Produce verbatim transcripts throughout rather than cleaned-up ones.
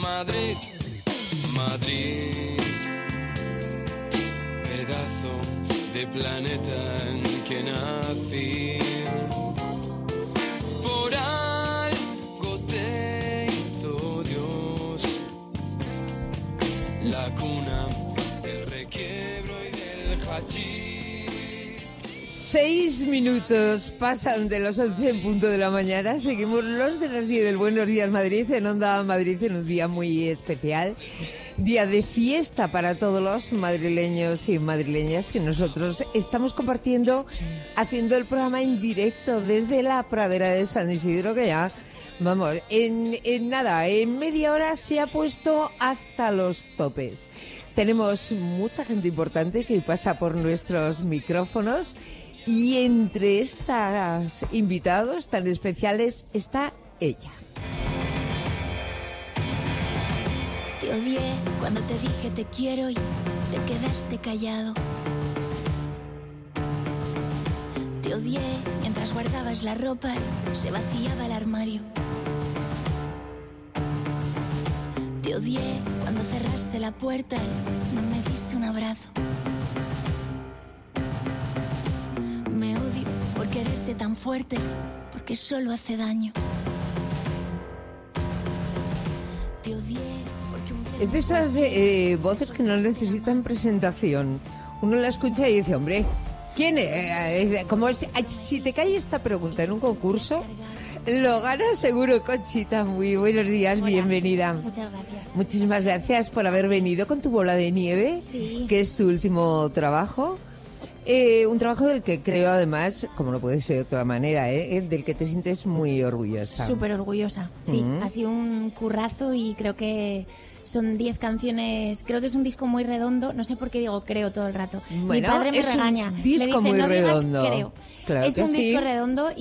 Madrid, Madrid, pedazo de planeta en que nací. Por algo te hizo Dios, la cuna del requiebro y del hachís. Seis minutos pasan de los once en punto de la mañana. Seguimos los de las diez del Buenos Días Madrid en Onda Madrid en un día muy especial. Día de fiesta para todos los madrileños y madrileñas que nosotros estamos compartiendo, haciendo el programa en directo desde la pradera de San Isidro, que ya, vamos, en, en nada, en media hora se ha puesto hasta los topes. Tenemos mucha gente importante que pasa por nuestros micrófonos y entre estos invitados tan especiales está ella. Te odié cuando te dije te quiero y te quedaste callado. Te odié mientras guardabas la ropa y se vaciaba el armario. Te odié cuando cerraste la puerta y no me diste un abrazo. Me odio por quererte tan fuerte, porque solo hace daño. Te odié. Es de esas eh, voces que no necesitan presentación. Uno la escucha y dice, hombre, ¿quién es? Como si, si te cae esta pregunta en un concurso, lo gana seguro. Conchita, muy buenos días, Hola, bienvenida. Muchas gracias. Muchísimas gracias por haber venido con tu bola de nieve, Sí. que es tu último trabajo. Eh, un trabajo del que creo, además, como no puede ser de otra manera, ¿eh? del que te sientes muy orgullosa. Súper orgullosa, sí. Mm. Ha sido un currazo y creo que son diez canciones. Creo que es un disco muy redondo. No sé por qué digo creo todo el rato. Bueno, Mi padre me es un regaña. disco me dice, muy no redondo. digas creo. Claro es que un sí. disco redondo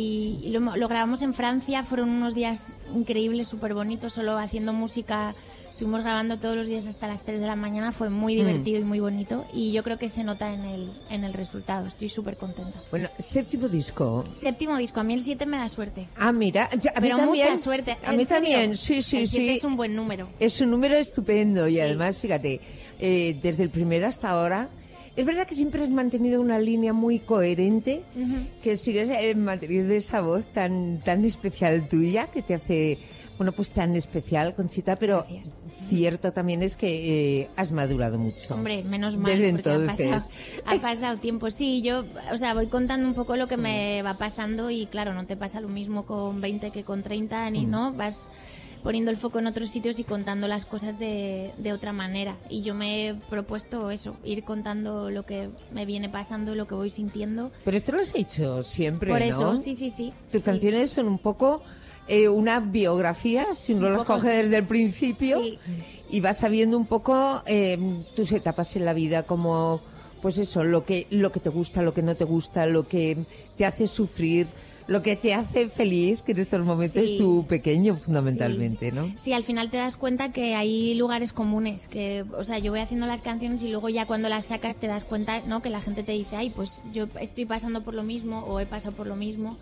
y lo, lo grabamos en Francia. Fueron unos días increíbles, súper bonitos, solo haciendo música. Estuvimos grabando todos los días hasta las tres de la mañana. Fue muy divertido mm. y muy bonito. Y yo creo que se nota en el, en el resultado. Estoy súper contenta. Bueno, séptimo disco. Séptimo disco. A mí el siete me da suerte. Ah, mira. Ya, a Pero mí también, mucha suerte. A mí serio? también, sí, sí, el siete sí. es un buen número. Es un número estupendo. Y Sí. además, fíjate, eh, desde el primero hasta ahora... Es verdad que siempre has mantenido una línea muy coherente, Uh-huh. que sigues eh, manteniendo esa voz tan tan especial tuya, que te hace, bueno, pues tan especial, Conchita, pero Gracias. cierto también es que eh, has madurado mucho. Hombre, menos mal, Desde porque ha entonces. pasado, ha pasado tiempo. Sí, yo, o sea, voy contando un poco lo que me va pasando y claro, no te pasa lo mismo con veinte que con treinta, ni no, vas poniendo el foco en otros sitios y contando las cosas de, de otra manera. Y yo me he propuesto eso, ir contando lo que me viene pasando, lo que voy sintiendo. Pero esto lo has hecho siempre, Por ¿no? eso, sí, sí, sí. Tus sí. canciones son un poco eh, una biografía, si uno Un las poco, coge sí. desde el principio, Sí. y vas sabiendo un poco eh, tus etapas en la vida, como, pues eso, lo que, lo que te gusta, lo que no te gusta, lo que te hace sufrir, lo que te hace feliz, que en estos momentos Sí. es tu pequeño, fundamentalmente, Sí. ¿no? Sí, al final te das cuenta que hay lugares comunes, que, o sea, yo voy haciendo las canciones y luego ya cuando las sacas te das cuenta, ¿no? Que la gente te dice, ay, pues yo estoy pasando por lo mismo o he pasado por lo mismo.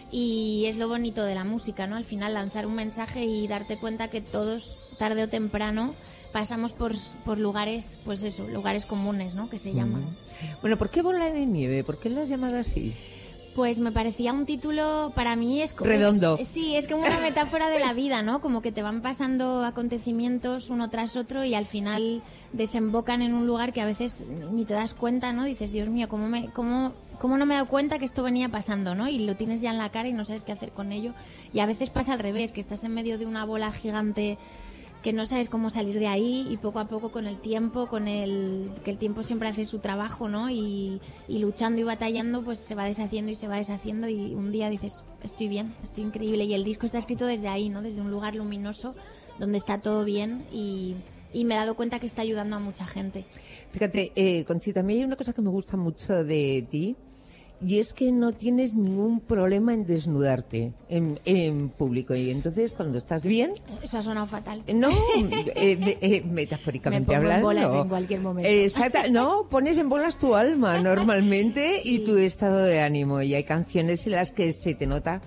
Y es lo bonito de la música, ¿no? Al final lanzar un mensaje y darte cuenta que todos, tarde o temprano, pasamos por, por lugares, pues eso, lugares comunes, ¿no? Que se llaman. Bueno, ¿por qué Bola de Nieve? ¿Por qué lo has llamado así? Pues me parecía un título, para mí es... Redondo. Es, sí, es como una metáfora de la vida, ¿no? Como que te van pasando acontecimientos uno tras otro y al final desembocan en un lugar que a veces ni te das cuenta, ¿no? Dices, Dios mío, ¿cómo, me, cómo, cómo no me he dado cuenta que esto venía pasando, ¿no? Y lo tienes ya en la cara y no sabes qué hacer con ello. Y a veces pasa al revés, que estás en medio de una bola gigante que no sabes cómo salir de ahí y poco a poco con el tiempo, con el que el tiempo siempre hace su trabajo, ¿no? Y, y luchando y batallando, pues se va deshaciendo y se va deshaciendo y un día dices, estoy bien, estoy increíble. Y el disco está escrito desde ahí, ¿no? Desde un lugar luminoso donde está todo bien y, y me he dado cuenta que está ayudando a mucha gente. Fíjate, eh, Conchita, a mí hay una cosa que me gusta mucho de ti, y es que no tienes ningún problema en desnudarte en, en público. Y entonces, cuando estás bien... Eso ha sonado fatal. No, eh, eh, metafóricamente Me pongo hablando. en bolas en cualquier momento. Exacto, no, pones en bolas tu alma normalmente Sí. y tu estado de ánimo. Y hay canciones en las que se te nota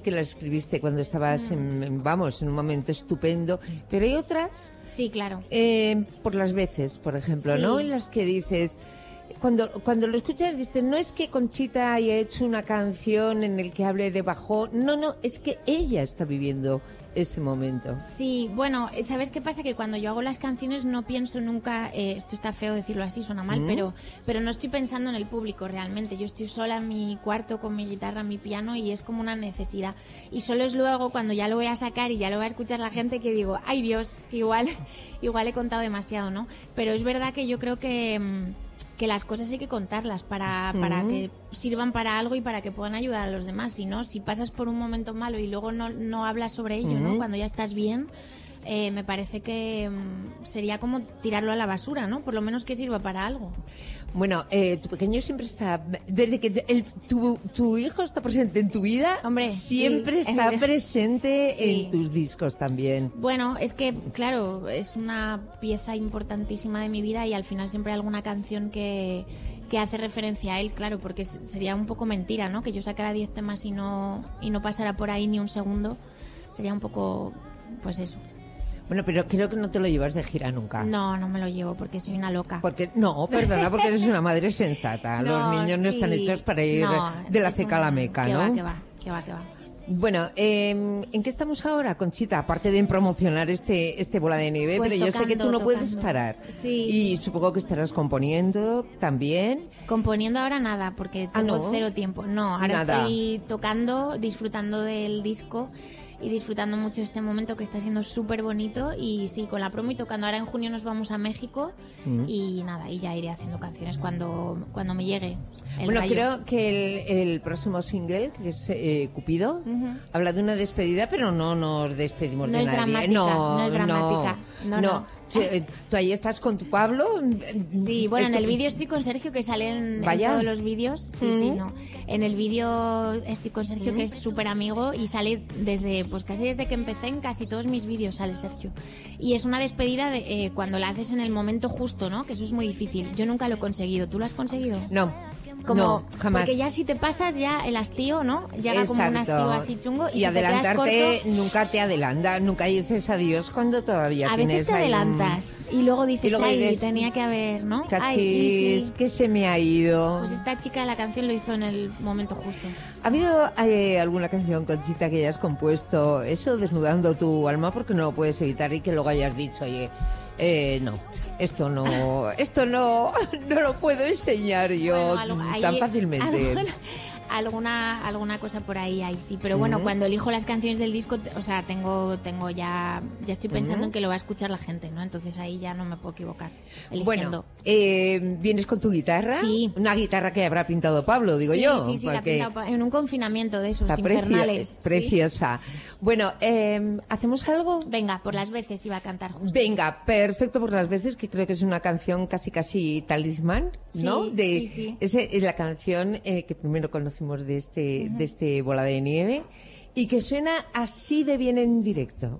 que las escribiste cuando estabas, en, en, vamos, en un momento estupendo, pero hay otras... Sí, claro. Eh, por las veces, por ejemplo, Sí. ¿no? En las que dices... Cuando, cuando lo escuchas dices, no es que Conchita haya hecho una canción en el que hable de bajón, no, no, es que ella está viviendo ese momento. Sí, bueno, ¿sabes qué pasa? Que cuando yo hago las canciones no pienso nunca, eh, esto está feo decirlo así, suena mal, Mm. pero, pero no estoy pensando en el público realmente. Yo estoy sola en mi cuarto con mi guitarra, mi piano y es como una necesidad. Y solo es luego cuando ya lo voy a sacar y ya lo va a escuchar la gente que digo, ay Dios, igual, igual he contado demasiado, ¿no? Pero es verdad que yo creo que... mm, que las cosas hay que contarlas para, para Mm. que sirvan para algo y para que puedan ayudar a los demás. Si no, si pasas por un momento malo y luego no, no hablas sobre ello, ¿no? Mm. Cuando ya estás bien, eh, me parece que mm, sería como tirarlo a la basura, ¿no? Por lo menos que sirva para algo. Bueno, eh, tu pequeño siempre está, desde que el, tu, tu hijo está presente en tu vida, Hombre, siempre sí, está es- presente sí. en tus discos también. Bueno, es que, claro, es una pieza importantísima de mi vida y al final siempre hay alguna canción que, que hace referencia a él, claro, porque s- sería un poco mentira, ¿no? Que yo sacara diez temas y no, y no pasara por ahí ni un segundo. Sería un poco, pues eso. Bueno, pero creo que no te lo llevas de gira nunca. No, no me lo llevo porque soy una loca. Porque, no, perdona, porque eres una madre sensata. Los No, niños no sí. están hechos para ir No, de la es ceca a la un- meca, que ¿no? va, que va, que va, que va. Bueno, eh, ¿en qué estamos ahora, Conchita? Aparte de en promocionar este, este Bola de Nieve, Pues pero yo sé que tú tocando, no puedes tocando. parar. Sí. Y supongo que estarás componiendo también. Componiendo ahora nada, porque Ah, tengo ¿no? cero tiempo. No, ahora Nada. estoy tocando, disfrutando del disco y disfrutando mucho este momento que está siendo súper bonito. Y sí, con la promo y tocando. Ahora en junio nos vamos a México Mm. y nada, y ya iré haciendo canciones cuando, cuando me llegue el Bueno, rayo. creo que el, el próximo single, que es eh, Cupido, Ujú. habla de una despedida, pero no nos despedimos No de es nadie. dramática, no, no es dramática. No, no. Sí, eh, Tú ahí estás con tu Pablo. Sí, bueno, en Esto- el vídeo estoy con Sergio, que sale en, en Vaya. todos los vídeos. Sí, sí, Mm. no. En el vídeo estoy con Sergio, que es súper amigo y sale desde, pues casi desde que empecé, en casi todos mis vídeos sale Sergio. Y es una despedida de eh, cuando la haces en el momento justo, ¿no? Que eso es muy difícil. Yo nunca lo he conseguido. ¿Tú lo has conseguido? No, Como, no, jamás. Porque ya si te pasas, ya el hastío, ¿no? Llega como un Exacto. hastío así chungo y, Y si te quedas adelantarte corto, nunca te adelanta, nunca dices adiós cuando todavía a tienes veces te ahí un- adelantas y luego dices, Y luego ay, dices, tenía que haber, ¿no? Ay, Cachis, y sí. que se me ha ido. Pues esta chica de la canción lo hizo en el momento justo. ¿Ha habido eh, alguna canción, Conchita, que hayas compuesto eso, desnudando tu alma, porque no lo puedes evitar y que luego hayas dicho, oye, eh, no, esto no, esto no, no lo puedo enseñar yo Bueno, algo- ahí- tan fácilmente. Alguna, alguna, alguna cosa por ahí, ahí sí. Pero bueno, Ujú. cuando elijo las canciones del disco, te- o sea, tengo, tengo ya, ya estoy pensando Ujú. en que lo va a escuchar la gente, ¿no? Entonces ahí ya no me puedo equivocar. Eligiendo. Bueno, eh, ¿vienes con tu guitarra? Sí. Una guitarra que habrá pintado Pablo, digo sí, yo. sí, sí, la he porque pintado pa- en un confinamiento de esos está precio- infernales. sí. preciosa. Bueno, eh, ¿hacemos algo? Venga, por las veces iba a cantar justo. Venga, perfecto por las veces, que creo que es una canción casi casi talismán, ¿no? Sí, de, sí, sí. Es eh, la canción eh, que primero conocimos de este, de este Bola de Nieve y que suena así de bien en directo.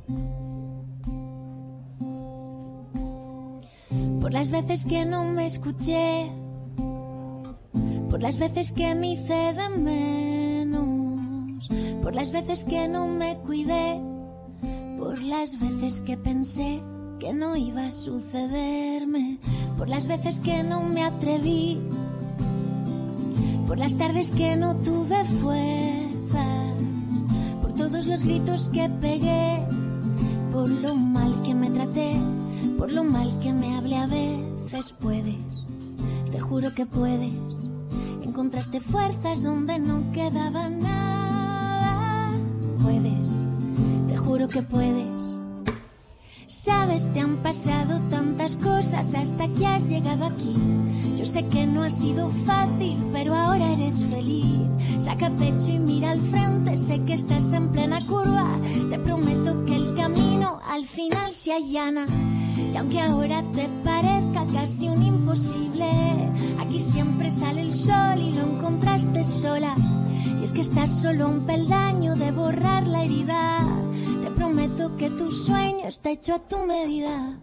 Por las veces que no me escuché, por las veces que me hice de menos, por las veces que no me cuidé, por las veces que pensé que no iba a sucederme, por las veces que no me atreví, por las tardes que no tuve fuerzas, por todos los gritos que pegué, por lo mal que me traté, por lo mal que me hablé. A veces puedes, te juro que puedes, encontraste fuerzas donde no quedaba nada. Puedes, te juro que puedes. Sabes, te han pasado tantas cosas hasta que has llegado aquí. Yo sé que no ha sido fácil, pero ahora eres feliz. Saca pecho y mira al frente, sé que estás en plena curva. Te prometo que el camino al final se allana. Y aunque ahora te parezca casi un imposible, aquí siempre sale el sol y lo encontraste sola. Y es que estás solo a un peldaño de borrar la herida. Te prometo que tu sueño está hecho a tu medida.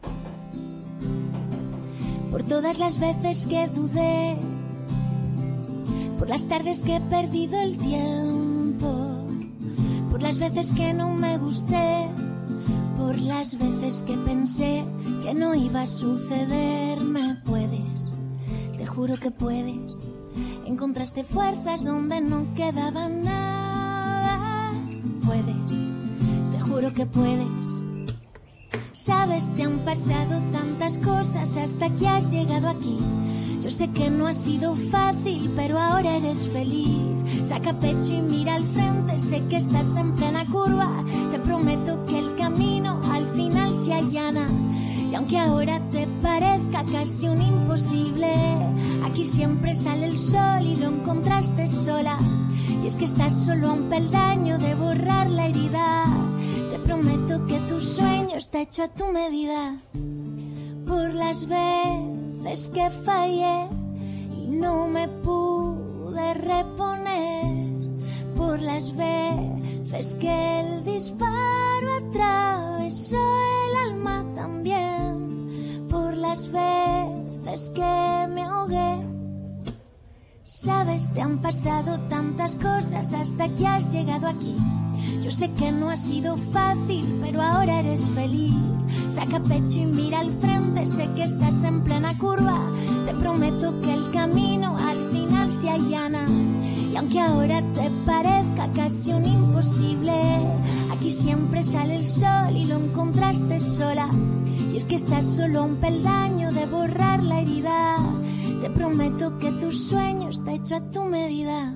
Por todas las veces que dudé, por las tardes que he perdido el tiempo, por las veces que no me gusté, por las veces que pensé que no iba a suceder. Me puedes, te juro que puedes. Encontraste fuerzas donde no quedaba nada. Puedes, te juro que puedes. Sabes, te han pasado tantas cosas hasta que has llegado aquí. Yo sé que no ha sido fácil, pero ahora eres feliz. Saca pecho y mira al frente, sé que estás en plena curva. Te prometo que el camino al final se allana. Y aunque ahora te parezca casi un imposible, aquí siempre sale el sol y lo encontraste sola. Y es que estás solo a un peldaño de borrar la herida. Te prometo que tu sueño está hecho a tu medida. Por las veces que fallé y no me pude reponer, por las veces que el disparo atravesó el alma también, por las veces que me ahogué. Sabes, te han pasado tantas cosas hasta que has llegado aquí. Yo sé que no ha sido fácil, pero ahora eres feliz. Saca pecho y mira al frente, sé que estás en plena curva. Te prometo que el camino al final se allana. Y aunque ahora te parezca casi un imposible, aquí siempre sale el sol y lo encontraste sola. Y es que estás solo a un peldaño de borrar la herida. Te prometo que tu sueño está hecho a tu medida.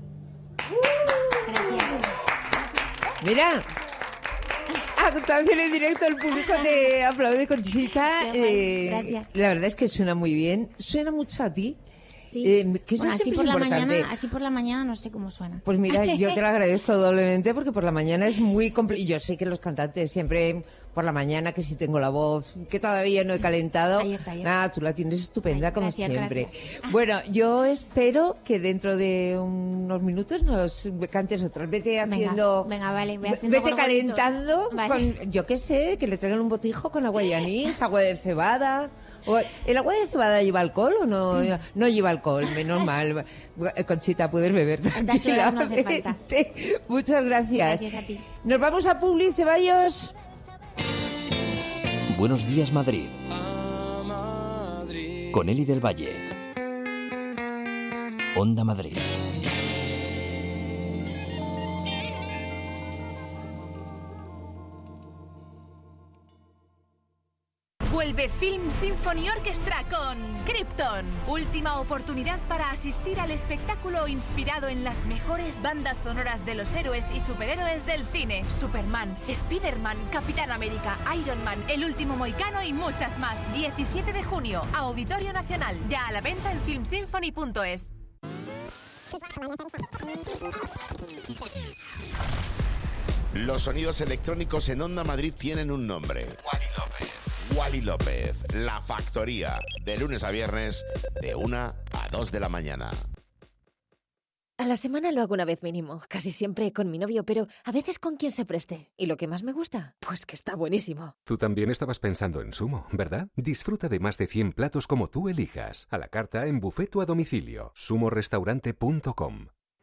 Gracias. Mira, actuación en directo, el público te aplaude, Conchita. Qué Eh, gracias. La verdad es que suena muy bien. Suena mucho a ti. Sí. Eh, que eso Bueno, así siempre por es la importante. mañana, así por la mañana no sé cómo suena. Pues mira, yo te lo agradezco doblemente porque por la mañana es muy complicado. Yo sé que los cantantes siempre por la mañana, que si tengo la voz, que todavía no he calentado. Ahí está, ahí está. Ah, tú la tienes estupenda Ay, como gracias, siempre. gracias. Bueno, yo espero que dentro de unos minutos nos cantes otras. Vete Venga, haciendo... venga, vale, voy haciendo Vete gorgoritos. calentando Vale. con, yo qué sé, que le traigan un botijo con agua y anís, agua de cebada. O- ¿El agua de cebada lleva alcohol o no? No lleva alcohol, menos mal. Conchita, puedes beber Estas horas no hace falta. tranquilamente. Muchas gracias. Gracias a ti. Nos vamos a Publi, Ceballos. Buenos días, Madrid. A Madrid. Con Eli del Valle. Onda Madrid. Vuelve Film Symphony Orchestra con Krypton. Última oportunidad para asistir al espectáculo inspirado en las mejores bandas sonoras de los héroes y superhéroes del cine. Superman, Spider-Man, Capitán América, Iron Man, El Último Mohicano y muchas más. diecisiete de junio, Auditorio Nacional. Ya a la venta en film symphony punto es. Los sonidos electrónicos en Onda Madrid tienen un nombre. Wally López. Wally López, La Factoría, de lunes a viernes, de una a dos de la mañana. A la semana lo hago una vez mínimo, casi siempre con mi novio, pero a veces con quien se preste. ¿Y lo que más me gusta? Pues que está buenísimo. Tú también estabas pensando en Sumo, ¿verdad? Disfruta de más de cien platos como tú elijas. A la carta en buffet o a domicilio. sumo restaurante punto com.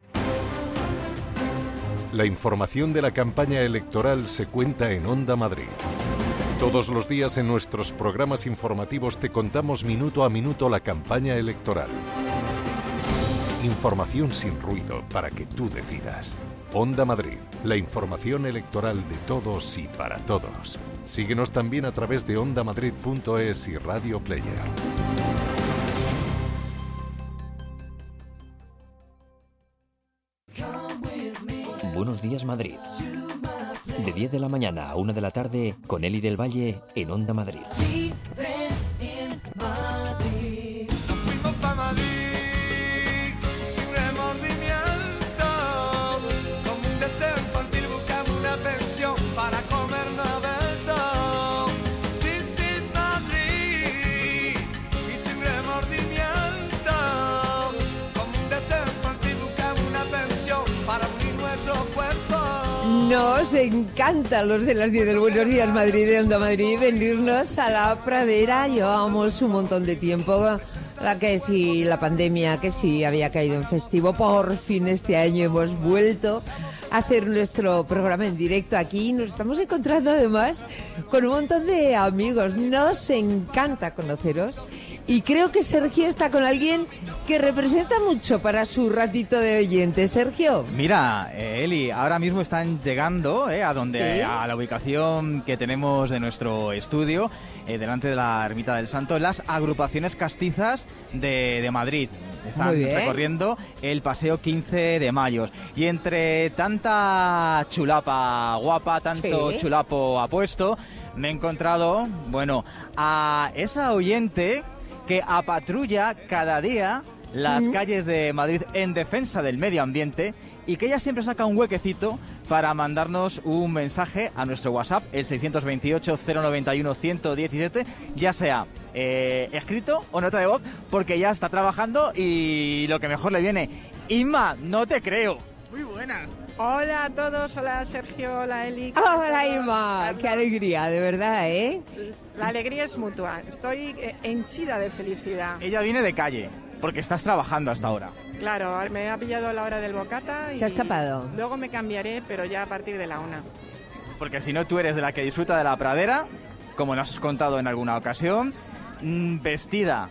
La información de la campaña electoral se cuenta en Onda Madrid. Todos los días en nuestros programas informativos te contamos minuto a minuto la campaña electoral. Información sin ruido para que tú decidas. Onda Madrid, la información electoral de todos y para todos. Síguenos también a través de onda madrid punto es y Radio Player. Buenos días, Madrid. De diez de la mañana a una de la tarde con Eli del Valle en Onda Madrid. Nos encantan los de las diez del Buenos Días Madrid de Onda Madrid venirnos a la pradera. Llevábamos un montón de tiempo, la que sí, la pandemia, que sí había caído en festivo. Por fin este año hemos vuelto hacer nuestro programa en directo aquí. Nos estamos encontrando además con un montón de amigos. Nos encanta conoceros. Y creo que Sergio está con alguien que representa mucho para su ratito de oyente. Sergio. Mira, eh, Eli, ahora mismo están llegando eh, a donde ¿Sí? a la ubicación que tenemos de nuestro estudio, eh, delante de la Ermita del Santo, las agrupaciones castizas de, de Madrid. Están Muy bien. recorriendo el paseo quince de mayo. Y entre tanta chulapa guapa, tanto Sí. chulapo apuesto, me he encontrado, bueno, a esa oyente que apatrulla cada día las Mm. calles de Madrid en defensa del medio ambiente y que ella siempre saca un huequecito para mandarnos un mensaje a nuestro WhatsApp, el seiscientos veintiocho, cero noventa y uno, ciento diecisiete, ya sea eh, escrito o nota de voz, porque ya está trabajando y lo que mejor le viene. Inma, no te creo. Muy buenas. Hola a todos, hola Sergio, hola Eli. Hola, Inma. Qué alegría, de verdad, ¿eh? La alegría es mutua, estoy eh, henchida de felicidad. Ella viene de calle, porque estás trabajando hasta ahora. Claro, me ha pillado la hora del bocata y Se ha escapado. luego me cambiaré, pero ya a partir de la una. Porque si no, tú eres de la que disfruta de la pradera, como nos has contado en alguna ocasión, mm, vestida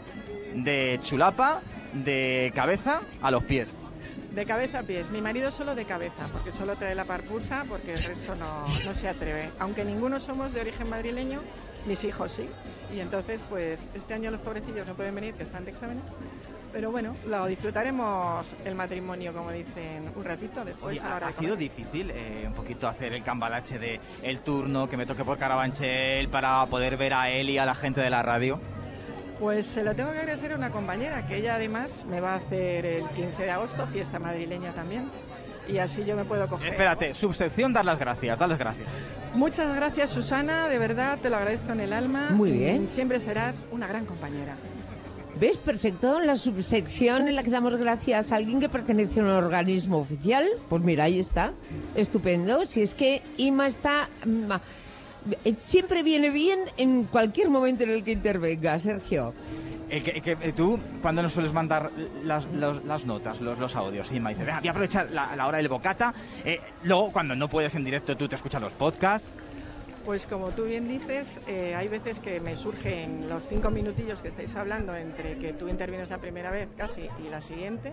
de chulapa, de cabeza a los pies. De cabeza a pies, mi marido solo de cabeza, porque solo trae la parpusa, porque el resto no, no se atreve. Aunque ninguno somos de origen madrileño, mis hijos sí. Y entonces, pues, este año los pobrecillos no pueden venir, que están de exámenes. Pero bueno, lo disfrutaremos el matrimonio, como dicen, un ratito después. Oye, a la hora ha de sido comer. difícil eh, un poquito hacer el cambalache de el turno, que me toque por Carabanchel para poder ver a él y a la gente de la radio. Pues se lo tengo que agradecer a una compañera, que ella además me va a hacer el quince de agosto, fiesta madrileña también. Y así yo me puedo coger. Espérate, subsección, dar las gracias, dar las gracias. Muchas gracias, Susana, de verdad te lo agradezco en el alma. Muy bien. Mm, Siempre serás una gran compañera. ¿Ves? Perfecto. La subsección en la que damos gracias a alguien que pertenece a un organismo oficial. Pues mira, ahí está. Estupendo. Si es que Inma está... mm, eh, siempre viene bien en cualquier momento en el que intervenga, Sergio. El que, que, eh, tú, cuando nos sueles mandar las, los- las notas, los, los audios, y me dice, venga, voy a aprovechar la, la hora del bocata. Eh, luego, cuando no puedes en directo, tú te escuchas los podcasts. Pues como tú bien dices, eh, hay veces que me surgen los cinco minutillos que estáis hablando entre que tú intervienes la primera vez casi y la siguiente.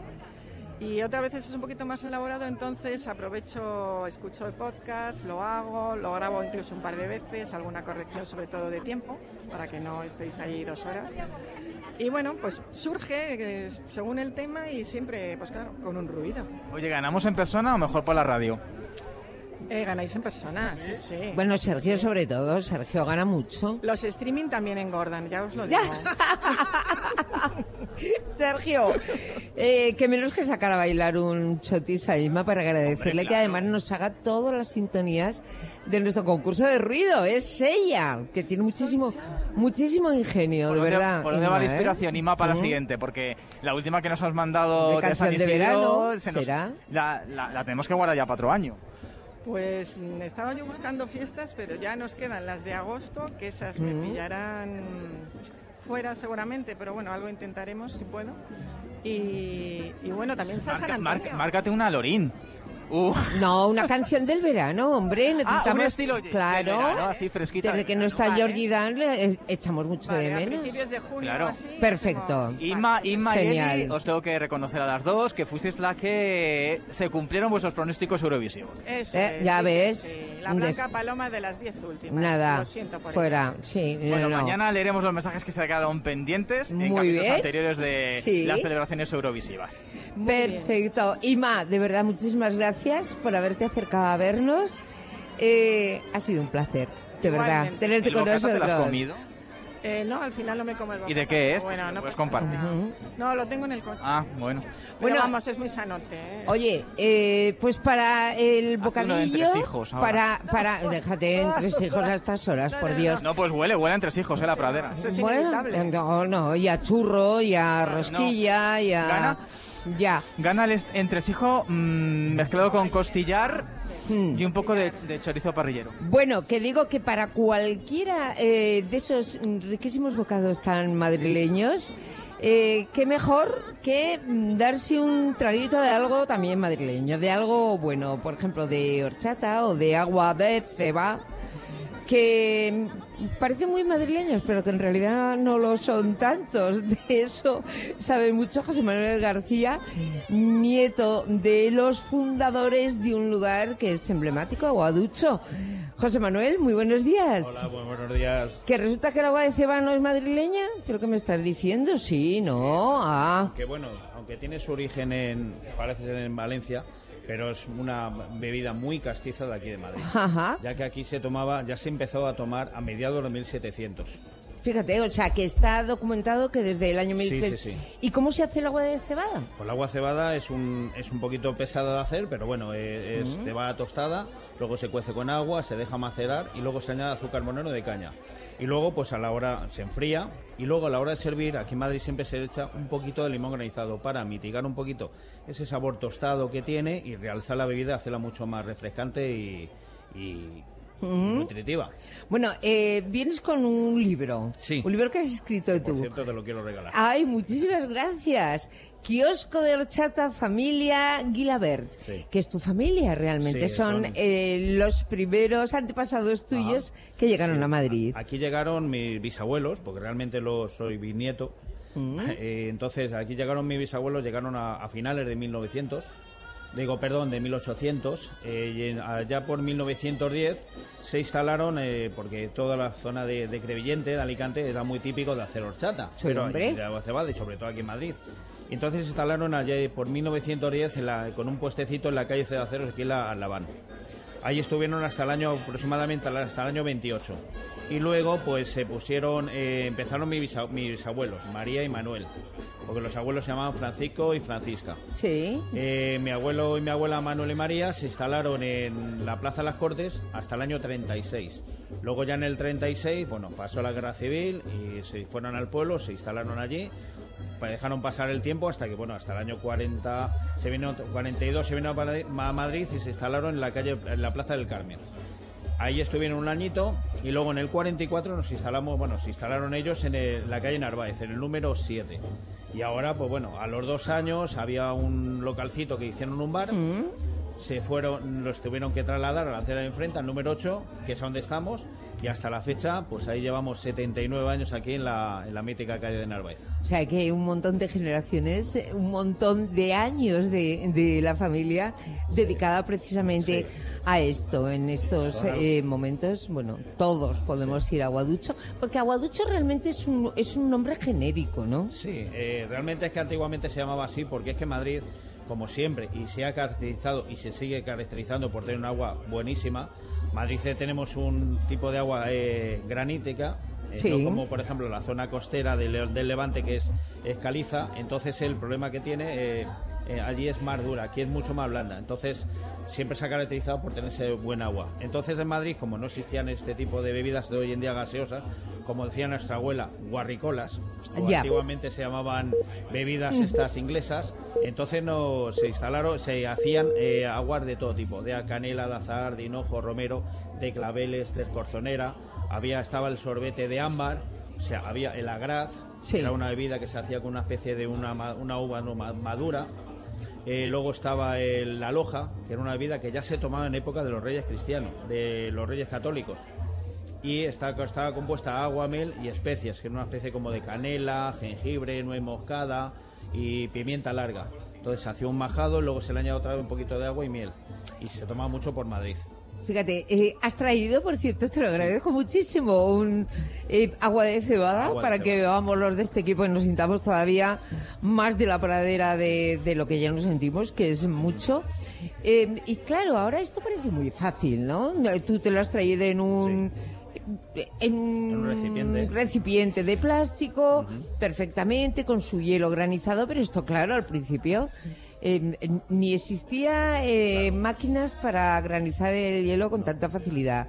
Y otras veces es un poquito más elaborado, entonces aprovecho, escucho el podcast, lo hago, lo grabo incluso un par de veces, alguna corrección sobre todo de tiempo, para que no estéis ahí dos horas. Y bueno, pues surge eh, según el tema y siempre, pues claro, con un ruido. Oye, ¿ganamos en persona o mejor por la radio? Eh, ganáis en persona, sí, sí. Bueno, Sergio sobre todo. Sergio gana mucho. Los streaming también engordan, ya os lo digo. Sergio, eh, que menos que sacar a bailar un chotis a Inma para agradecerle Hombre, que claro. además nos haga todas las sintonías de nuestro concurso de ruido. Es ella, que tiene muchísimo muchísimo ingenio, ¿Por de dónde, verdad. ¿por dónde va la Inma, ¿eh? inspiración, Inma, para la ¿Mm? siguiente? Porque la última que nos has mandado De de, canción San de Isidro, verano, se nos- ¿será? la, la- la tenemos que guardar ya para otro año. Pues mm, estaba yo buscando fiestas, pero ya nos quedan las de agosto, que esas me Mm. pillarán fuera seguramente, pero bueno, algo intentaremos si puedo. Y, y bueno, también San Marca- Antonio. marca- márcate una Lorín. Uh. No, una canción del verano, hombre. Necesitamos, Ah, un estilo de- claro, de verano, así fresquita Desde de que no verano. está Vale. Jordi Dan, le eh, echamos mucho Vale, de a menos. principios de junio Claro. o así, Perfecto. hacemos- Inma, Inma y Genial. Eli, os tengo que reconocer a las dos que fuisteis la que se cumplieron vuestros pronósticos eurovisivos. Eso Eh, es, ya sí, ves. sí. La Un blanca des- paloma de las diez últimas. Nada, Lo siento por fuera. ello. Sí, Bueno, no. mañana leeremos los mensajes que se quedaron pendientes en Muy capítulos bien. anteriores de Sí. las celebraciones eurovisivas. Muy bien. Perfecto. Inma, de verdad, muchísimas gracias por haberte acercado a vernos. Eh, ha sido un placer, de verdad, Igualmente. tenerte ¿El con bocata nosotros. te lo has comido? Eh, no, al final no me como el ¿Y de bocata, qué pero es? Bueno, Pues no puedes pasa compartir. nada. Ujú. No, lo tengo en el coche. Ah, bueno. Pero Bueno, vamos, es muy sanote. ¿eh? Oye, eh, pues para el uno de bocadillo, tres hijos ahora. para, para, déjate en tres hijos a estas horas, por Dios. No, pues huele, huele entre hijos, eh, la pradera. Eso es Bueno, inevitable. no, no, y a churro, y a rosquilla, y a... Gana. Ya. Gana el est- entresijo mmm, mezclado con costillar Hmm. y un poco de, de chorizo parrillero. Bueno, que digo que para cualquiera eh, de esos riquísimos bocados tan madrileños, Eh, qué mejor que darse un traguito de algo también madrileño, de algo bueno, por ejemplo, de horchata o de agua de ceba, que parecen muy madrileños, pero que en realidad no lo son tantos. De eso sabe mucho José Manuel García, nieto de los fundadores de un lugar que es emblemático, Aguaducho. José Manuel, muy buenos días. Hola, muy buenos días. ¿Que resulta que el agua de ceba no es madrileña? ¿Pero qué me estás diciendo? Sí, no, ah. Que bueno, aunque tiene su origen en, parece ser en Valencia, pero es una bebida muy castiza de aquí de Madrid. Ajá. Ya que aquí se tomaba, ya se empezó a tomar a mediados de mil setecientos. Fíjate, o sea, que está documentado que desde el año mil setecientos... Sí, sí, sí. ¿Y cómo se hace el agua de cebada? Pues el agua cebada es un, es un poquito pesada de hacer, pero bueno, es, es Mm. cebada tostada, luego se cuece con agua, se deja macerar y luego se añade azúcar monero de caña. Y luego, pues a la hora se enfría y luego a la hora de servir, aquí en Madrid siempre se le echa un poquito de limón granizado para mitigar un poquito ese sabor tostado que tiene y realzar la bebida, hacerla mucho más refrescante y... y Mm. nutritiva. Bueno, eh, vienes con un libro. Sí. Un libro que has escrito tú. Por cierto, te lo quiero regalar. Ay, muchísimas gracias. Kiosco de horchata, familia Guilabert, Sí. que es tu familia realmente. Sí, son son- eh, los primeros antepasados tuyos que llegaron Sí. a Madrid. Aquí llegaron mis bisabuelos, porque realmente lo soy bisnieto. Mm. Eh, entonces, aquí llegaron mis bisabuelos, llegaron a, a finales de mil novecientos. Digo, perdón, de mil ochocientos, eh, y en- allá por mil novecientos diez se instalaron, eh, porque toda la zona de, de Crevillente, de Alicante, era muy típico de hacer horchata, Sí, pero hombre. y de agua cebada, y sobre todo aquí en Madrid. Y entonces se instalaron allá por mil novecientos diez en la- con un puestecito en la calle Cedaceros, aquí en la Laván. Ahí estuvieron hasta el año, aproximadamente hasta el año veintiocho. Y luego, pues se pusieron, eh, empezaron mis, bisa- mis bisabuelos, María y Manuel, porque los abuelos se llamaban Francisco y Francisca. Sí. Eh, mi abuelo y mi abuela Manuel y María se instalaron en la Plaza de las Cortes hasta el año treinta y seis. Luego ya en el treinta y seis, bueno, pasó la guerra civil y se fueron al pueblo, se instalaron allí, pa- dejaron pasar el tiempo hasta que, bueno, hasta el año cuarenta, se vino, cuarenta y dos se vino a Madrid- a Madrid y se instalaron en la calle, en la Plaza del Carmen. Ahí estuvieron un añito y luego en el cuarenta y cuatro nos instalamos, bueno, se instalaron ellos en el- la calle Narváez, en el número siete. Y ahora, pues bueno, a los dos años había un localcito que hicieron un bar, Mm. se fueron, los tuvieron que trasladar a la acera de enfrente, al número ocho, que es donde estamos, y hasta la fecha, pues ahí llevamos setenta y nueve años aquí en la, en la mítica calle de Narváez. O sea, que hay un montón de generaciones, eh, un montón de años de, de la familia dedicada precisamente a esto. En estos Claro. eh, momentos, bueno, todos podemos ir a Aguaducho, porque Aguaducho realmente es un, es un nombre genérico, ¿no? Sí, eh, realmente es que antiguamente se llamaba así porque es que Madrid, como siempre, y se ha caracterizado y se sigue caracterizando por tener un agua buenísima. Madrid eh, tenemos un tipo de agua eh, granítica, eh, Sí. no como por ejemplo la zona costera del, del Levante que es, es caliza. Entonces el problema que tiene eh, eh, allí es más dura, aquí es mucho más blanda. Entonces siempre se ha caracterizado por tener ese buen agua. Entonces en Madrid, como no existían este tipo de bebidas de hoy en día gaseosas, como decía nuestra abuela, guarricolas, o Ya. antiguamente se llamaban bebidas estas inglesas, entonces no, se instalaron, se hacían eh, aguas de todo tipo, de canela, de azahar, de hinojo, romero, de claveles, de escorzonera, había, estaba el sorbete de ámbar, o sea, había el agraz, Sí. que era una bebida que se hacía con una especie de una, ma- una uva no, ma- madura. Eh, luego estaba el- la loja, que era una bebida que ya se tomaba en época de los reyes cristianos, de los reyes católicos. Y está, estaba compuesta de agua, mel y especias, que era una especie como de canela, jengibre, nuez moscada y pimienta larga. Entonces se hacía un majado, luego se le añade otra vez un poquito de agua y miel. Y se tomaba mucho por Madrid. Fíjate, eh, has traído, por cierto, te lo agradezco muchísimo, un eh, agua de cebada Agua de para cebada. que bebamos los de este equipo y nos sintamos todavía más de la pradera de, de lo que ya nos sentimos, que es mucho. Eh, y claro, ahora esto parece muy fácil, ¿no? Tú te lo has traído en un... En un recipiente. recipiente de plástico, perfectamente, con su hielo granizado, pero esto, claro, al principio eh, ni existía eh, máquinas para granizar el hielo con tanta facilidad.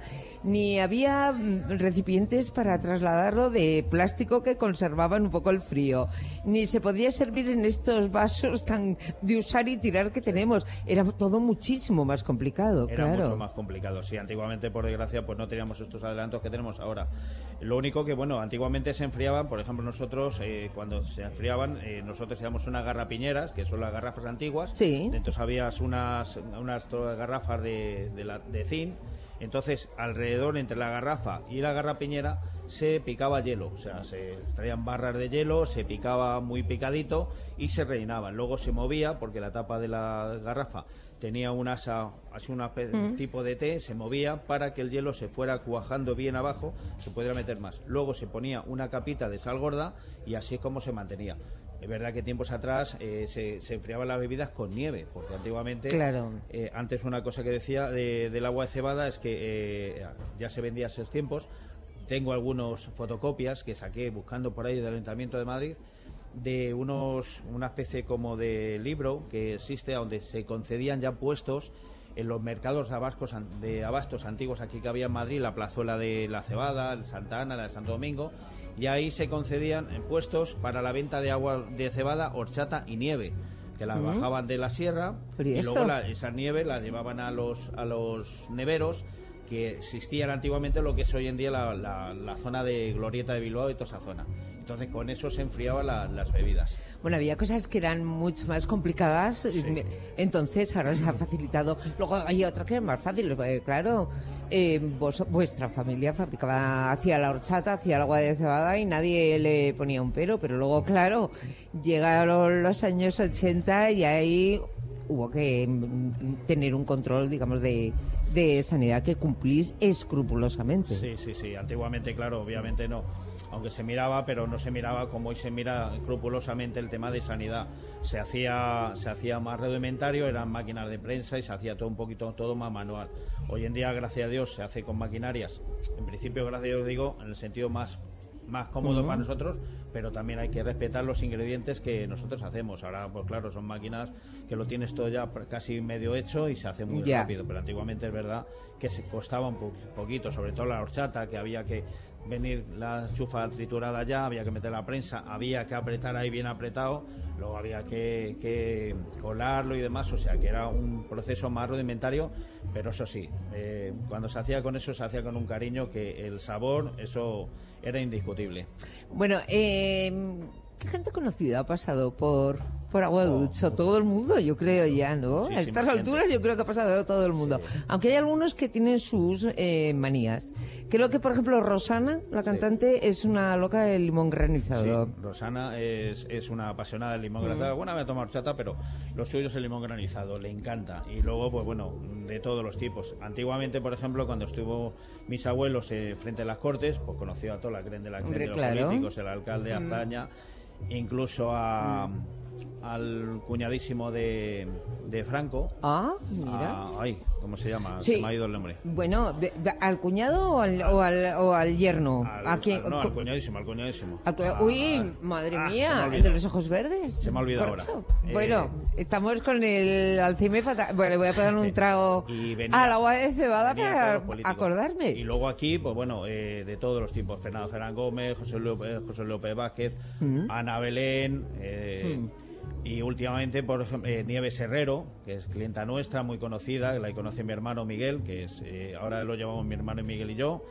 ni había mm, recipientes para trasladarlo de plástico que conservaban un poco el frío, ni se podía servir en estos vasos tan de usar y tirar que tenemos. Era todo muchísimo más complicado, Era claro. mucho más complicado, sí. Antiguamente, por desgracia, pues no teníamos estos adelantos que tenemos ahora. Lo único que, bueno, antiguamente se enfriaban, por ejemplo, nosotros, eh, cuando se enfriaban, eh, nosotros teníamos unas garrapiñeras, que son las garrafas antiguas. Sí. Entonces había unas, unas garrafas de, de, la, de zinc. Entonces, alrededor, entre la garrafa y la garrapiñera, se picaba hielo. O sea, se traían barras de hielo, se picaba muy picadito y se rellenaban. Luego se movía, porque la tapa de la garrafa tenía un asa, así un mm. tipo de T, se movía para que el hielo se fuera cuajando bien abajo, se pudiera meter más. Luego se ponía una capita de sal gorda y así es como se mantenía. Es verdad que tiempos atrás eh, se, se enfriaban las bebidas con nieve, porque antiguamente, claro. eh, antes una cosa que decía de, del agua de cebada es que eh, ya se vendía a esos tiempos. Tengo algunas fotocopias que saqué buscando por ahí del Ayuntamiento de Madrid, de unos una especie como de libro que existe donde se concedían ya puestos en los mercados de abastos, de abastos antiguos aquí que había en Madrid, la plazuela de la Cebada, el Santa Ana, la de Santo Domingo, y ahí se concedían puestos para la venta de agua de cebada, horchata y nieve, que las uh-huh. bajaban de la sierra y luego la, esa nieve la llevaban a los a los neveros que existían antiguamente, lo que es hoy en día la, la, la zona de Glorieta de Bilbao y toda esa zona. Entonces con eso se enfriaban la, las bebidas. Bueno, había cosas que eran mucho más complicadas, sí. Entonces ahora se ha facilitado. Luego hay otra que es más fácil, porque, claro, eh, vos, vuestra familia fabricaba, hacía la horchata, hacía el agua de cebada y nadie le ponía un pero, pero luego, claro, llegaron los años ochenta y ahí hubo que tener un control, digamos, de, de sanidad que cumplís escrupulosamente. Sí, sí, sí. Antiguamente, claro, obviamente no. Aunque se miraba, pero no se miraba como hoy se mira escrupulosamente el tema de sanidad. Se hacía, se hacía más rudimentario, eran máquinas de prensa y se hacía todo un poquito, todo más manual. Hoy en día, gracias a Dios, se hace con maquinarias. En principio, gracias a Dios, digo, en el sentido más más cómodo uh-huh. para nosotros, pero también hay que respetar los ingredientes que nosotros hacemos. Ahora, pues claro, son máquinas que lo tienes todo ya casi medio hecho y se hace muy yeah. rápido, pero antiguamente es verdad que se costaba un po- poquito, sobre todo la horchata, que había que venir la chufa triturada ya, había que meter la prensa, había que apretar ahí bien apretado, luego había que, que colarlo y demás, o sea que era un proceso más rudimentario, pero eso sí, eh, cuando se hacía con eso se hacía con un cariño que el sabor, eso era indiscutible. Bueno, eh, ¿qué gente conocida ha pasado por, por Agua de Ducho? Oh, todo el mundo, yo creo ya, ¿no? A estas alturas gente. Yo creo que ha pasado todo el mundo. Sí. Aunque hay algunos que tienen sus eh, manías. Creo que, por ejemplo, Rosana, la cantante, sí. es una loca del limón granizado. Sí, Rosana es, es una apasionada del limón mm. granizado. Alguna vez ha tomado horchata, pero lo suyo es el limón granizado, le encanta. Y luego, pues bueno, de todos los tipos. Antiguamente, por ejemplo, cuando estuvo mis abuelos eh, frente a las Cortes, pues conoció a toda la creen de la creen de los claro. políticos, el alcalde mm. Azaña, incluso a... Mm. al cuñadísimo de, de Franco. Ah, mira. A, ay, ¿cómo se llama? Sí. Se me ha ido el nombre. Bueno, de, de, ¿al cuñado o al, o al, o al yerno? Al, ¿A quién? Al, no, al cuñadísimo, al cuñadísimo. Al, ah, uy, ah, madre ah, mía, el de los ojos verdes. Se me ha olvidado ahora. Eh, bueno, estamos con el Alzheimer fatal. Bueno, le voy a pegar un trago al agua de cebada para acordarme. Y luego aquí, pues bueno, eh, de todos los tipos. Fernando Ferán Gómez, José López, José López Vázquez, mm. Ana Belén... Eh, mm. Y últimamente, por ejemplo, eh, Nieves Herrero, que es clienta nuestra, muy conocida, la conoce mi hermano Miguel, que es eh, ahora lo llevamos mi hermano Miguel y yo,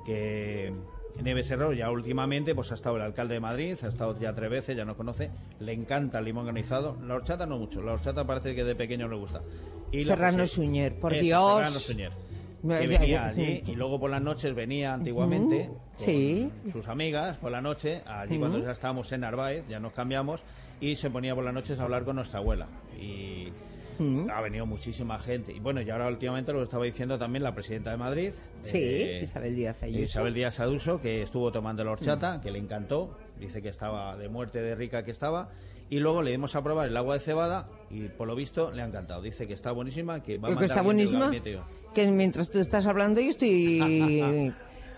que Nieves Herrero ya últimamente pues ha estado el alcalde de Madrid, ha estado ya tres veces, ya nos conoce, le encanta el limón granizado, la horchata no mucho, la horchata parece que de pequeño le gusta. Y Serrano la, Suñer, por eso, Dios. Serrano Suñer. Que venía allí y luego por las noches venía antiguamente uh-huh. con sí. sus amigas por la noche, allí uh-huh. cuando ya estábamos en Narváez, ya nos cambiamos y se ponía por las noches a hablar con nuestra abuela y uh-huh. ha venido muchísima gente y bueno, y ahora últimamente lo estaba diciendo también la presidenta de Madrid, sí, eh, Isabel Díaz Ayuso. Isabel Díaz Ayuso, que estuvo tomando la horchata, uh-huh. que le encantó, dice que estaba de muerte de rica que estaba. Y luego le dimos a probar el agua de cebada y por lo visto le ha encantado. Dice que está buenísima, que va a que está buenísima, que mientras tú estás hablando yo estoy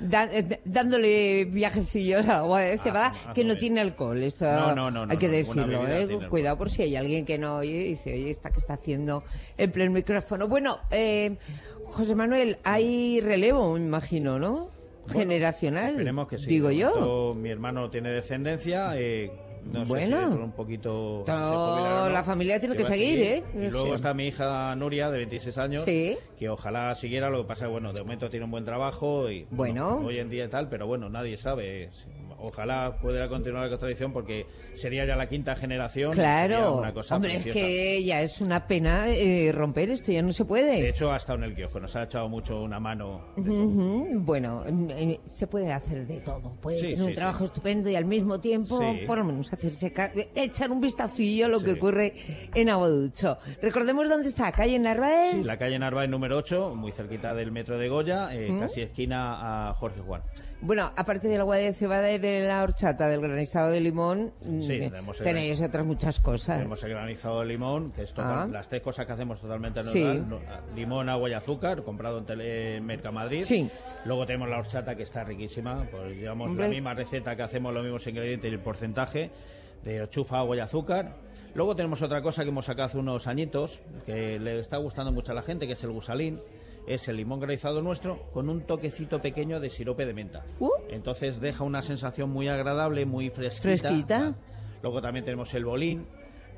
Da, eh, dándole viajecillos al agua de cebada, Ah, que no bien. tiene alcohol. Esto No, no, no, no, hay que no, ninguna decirlo, bebida ¿eh? tiene Cuidado alcohol. por si hay alguien que no oye y dice, oye, esta que está haciendo en pleno micrófono. Bueno, eh, José Manuel, hay relevo, me imagino, ¿no? Bueno, Generacional. Esperemos que sí. Digo De yo. momento, mi hermano tiene descendencia. Eh, no Bueno. sé si con un poquito. se Todo, jubilará o no, la familia tiene que va a seguir, ¿eh? Y luego Sí. está mi hija Nuria, de veintiséis años, Sí. que ojalá siguiera. Lo que pasa es bueno, de momento tiene un buen trabajo y Bueno. hoy en día y tal, pero bueno, nadie sabe. Ojalá pudiera continuar la tradición porque sería ya la quinta generación. y sería Claro. una cosa Hombre, preciosa. es que ya es una pena eh, romper esto, ya no se puede. De hecho, ha estado en el kiosco, nos ha echado mucho una mano. Ujú. Bueno, eh, se puede hacer de todo. Puede Sí, tener sí, un sí. trabajo estupendo y al mismo tiempo, Sí. por lo menos, hacerse ca- echar un vistacillo a lo Sí. que ocurre en Aguaducho. Recordemos dónde está, calle Narváez. La calle Narváez número ocho, muy cerquita del metro de Goya, eh, ¿Mm? casi esquina a Jorge Juan. Bueno, aparte del agua de cebada y de la horchata, del granizado de limón, mm, Sí, tenemos el- tenéis otras muchas cosas. Tenemos el granizado de limón, que es total- Ah. las tres cosas que hacemos totalmente Sí. natural. No- limón, agua y azúcar, comprado en, tele, en Mercamadrid. Sí. Luego tenemos la horchata, que está riquísima. Pues llevamos Hombre. la misma receta que hacemos, los mismos ingredientes y el porcentaje de chufa, agua y azúcar. Luego tenemos otra cosa que hemos sacado hace unos añitos, que le está gustando mucho a la gente, que es el gusalín. Es el limón granizado nuestro con un toquecito pequeño de sirope de menta. Uh. Entonces deja una sensación muy agradable, muy fresquita. Fresquita. Luego también tenemos el bolín.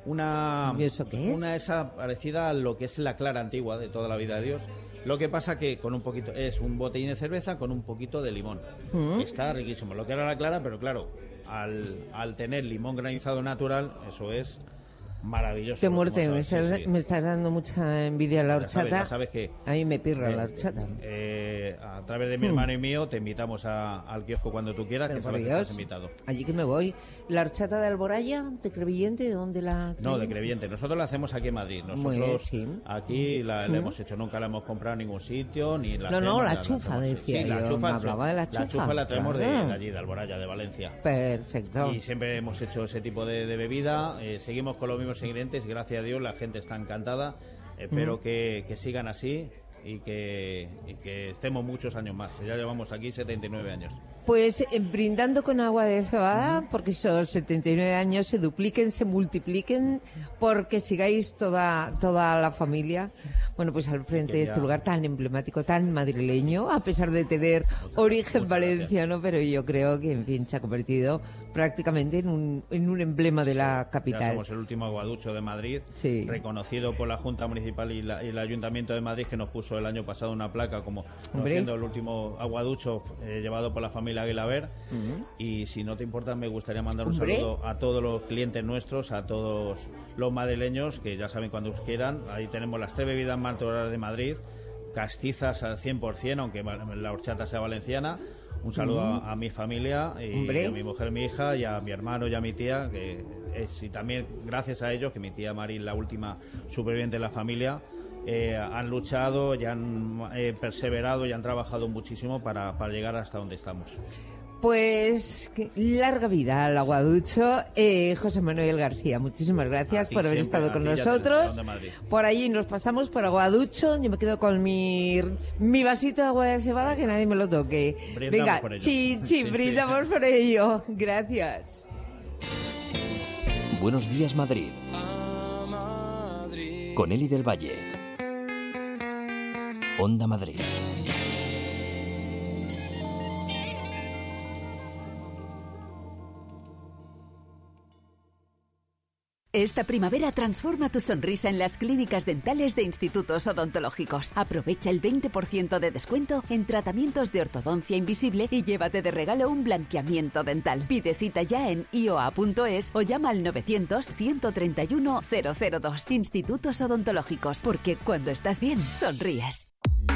Una, ¿Y eso qué es? una esa parecida a lo que es la clara antigua de toda la vida de Dios. Lo que pasa que con un poquito es un botellín de cerveza con un poquito de limón. Mm. Está riquísimo. Lo que era la clara, pero claro, al, al tener limón granizado natural, eso es maravilloso. Qué Como muerte, me sabes, sí, estás, sí. me estás dando mucha envidia la Ya sabes, horchata. ya sabes que A mí me pirra eh, la horchata. eh, a través de mi Hmm. hermano y mío te invitamos a- al kiosco cuando tú quieras, Pero que por sabes que Dios, estás invitado. allí que me voy. ¿La horchata de Alboraya, de Crevillente, de dónde la No, de traen? Creviente. Nosotros la hacemos aquí en Madrid. Muy Nosotros bien, sí. aquí la, la Mm. hemos hecho. Nunca la hemos comprado en ningún sitio. Ni la No, no, hacemos, la la- la chufa, hacemos. decía Sí, la yo, chufa, me hablaba de la La chufa, chufa la traemos de, claro. de allí, de Alboraya, de Valencia. Perfecto. Y siempre hemos hecho ese tipo de, de bebida. Eh, seguimos con los mismos ingredientes y gracias a Dios la gente está encantada. Espero Mm. que, que sigan así y que, y que estemos muchos años más. Ya llevamos aquí setenta y nueve años. Pues eh, brindando con agua de cebada, porque esos setenta y nueve años se dupliquen, se multipliquen, porque sigáis toda, toda la familia, bueno, pues al frente de Que este ya- lugar tan emblemático, tan madrileño, a pesar de tener origen valenciano, pero yo creo que, en fin, se ha convertido prácticamente en un, en un emblema de la Ya capital. somos el último aguaducho de Madrid, Sí. reconocido por la Junta Municipal y, la- y el Ayuntamiento de Madrid, que nos puso el año pasado una placa como no Hombre. siendo el último aguaducho eh, llevado por la familia Aguilaber. Ujú. Y si no te importa, me gustaría mandar un Hombre. saludo a todos los clientes nuestros, a todos los madrileños, que ya saben cuando os quieran. Ahí tenemos las tres bebidas más naturales de Madrid, castizas al cien por cien, aunque la horchata sea valenciana. Un saludo Mm. a, a mi familia, y Hombre. a mi mujer, mi hija, y a mi hermano y a mi tía, que es, y también gracias a ellos, que mi tía Mari, la última superviviente de la familia, eh, han luchado y han eh, perseverado y han trabajado muchísimo para, para llegar hasta donde estamos. Pues que larga vida al aguaducho. Eh, José Manuel García, muchísimas gracias A ti por haber siempre, estado a con ti y a ti, nosotros. León de Madrid. Por allí nos pasamos por aguaducho. Yo me quedo con mi, mi vasito de agua de cebada, que nadie me lo toque. Brindamos Venga, por ello. chin, Sí, chin, sí. brindamos por ello. Gracias. Buenos días, Madrid. Con Eli del Valle. Onda Madrid. Esta primavera transforma tu sonrisa en las clínicas dentales de Institutos Odontológicos. Aprovecha el veinte por ciento de descuento en tratamientos de ortodoncia invisible y llévate de regalo un blanqueamiento dental. Pide cita ya en i o a punto es o llama al novecientos, ciento treinta y uno, cero cero dos. Institutos Odontológicos, porque cuando estás bien, sonríes.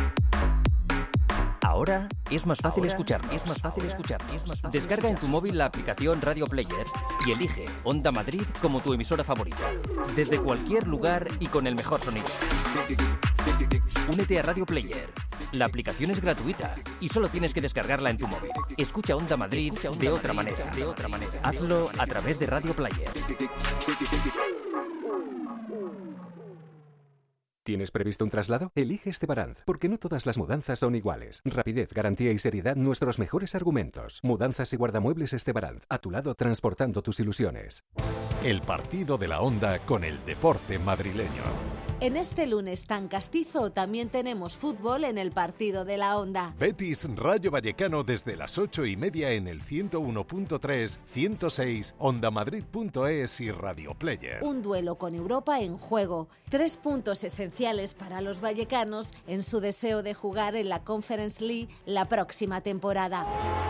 Ahora es más fácil Ahora escucharnos. Es más fácil escucharnos. Es más fácil Descarga en tu móvil la aplicación Radio Player y elige Onda Madrid como tu emisora favorita. Desde cualquier lugar y con el mejor sonido. Únete a Radio Player. La aplicación es gratuita y solo tienes que descargarla en tu móvil. Escucha Onda Madrid de otra manera. De otra manera. Hazlo a través de Radio Player. ¿Tienes previsto un traslado? Elige Estebaranz, porque no todas las mudanzas son iguales. Rapidez, garantía y seriedad, nuestros mejores argumentos. Mudanzas y guardamuebles Estebaranz, a tu lado transportando tus ilusiones. El partido de la Onda con el deporte madrileño. En este lunes tan castizo también tenemos fútbol en el partido de la Onda. Betis Rayo Vallecano desde las ocho y media en el ciento uno punto tres, ciento seis, ondamadrid punto es y Radio Player. Un duelo con Europa en juego. Tres puntos esenciales para los vallecanos en su deseo de jugar en la Conference League la próxima temporada.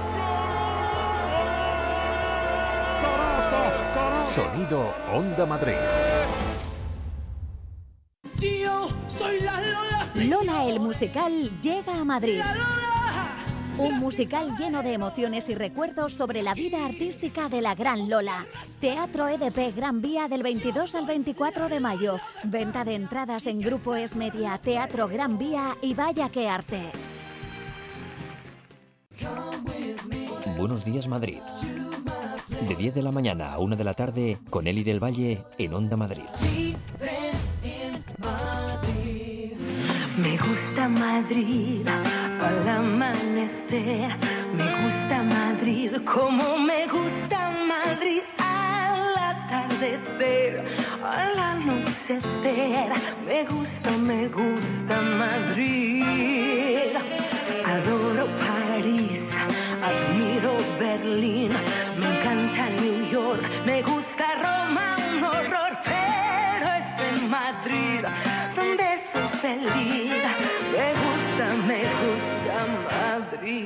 Sonido Onda Madrid. Yo soy la Lola. Lola el musical llega a Madrid. Un musical lleno de emociones y recuerdos sobre la vida artística de la gran Lola. Teatro E D P Gran Vía del veintidós al veinticuatro de mayo. Venta de entradas en Grupo Es Media, Teatro Gran Vía y Vaya que Arte. Buenos días, Madrid. De diez de la mañana a una de la tarde con Eli del Valle en Onda Madrid. Me gusta Madrid al amanecer, me gusta Madrid como me gusta Madrid al atardecer, al anochecer, me gusta, me gusta Madrid. Adoro París, admiro Berlín, me encanta New York, me gusta Roma, un horror, pero es en Madrid donde soy feliz. Me gusta, me gusta Madrid.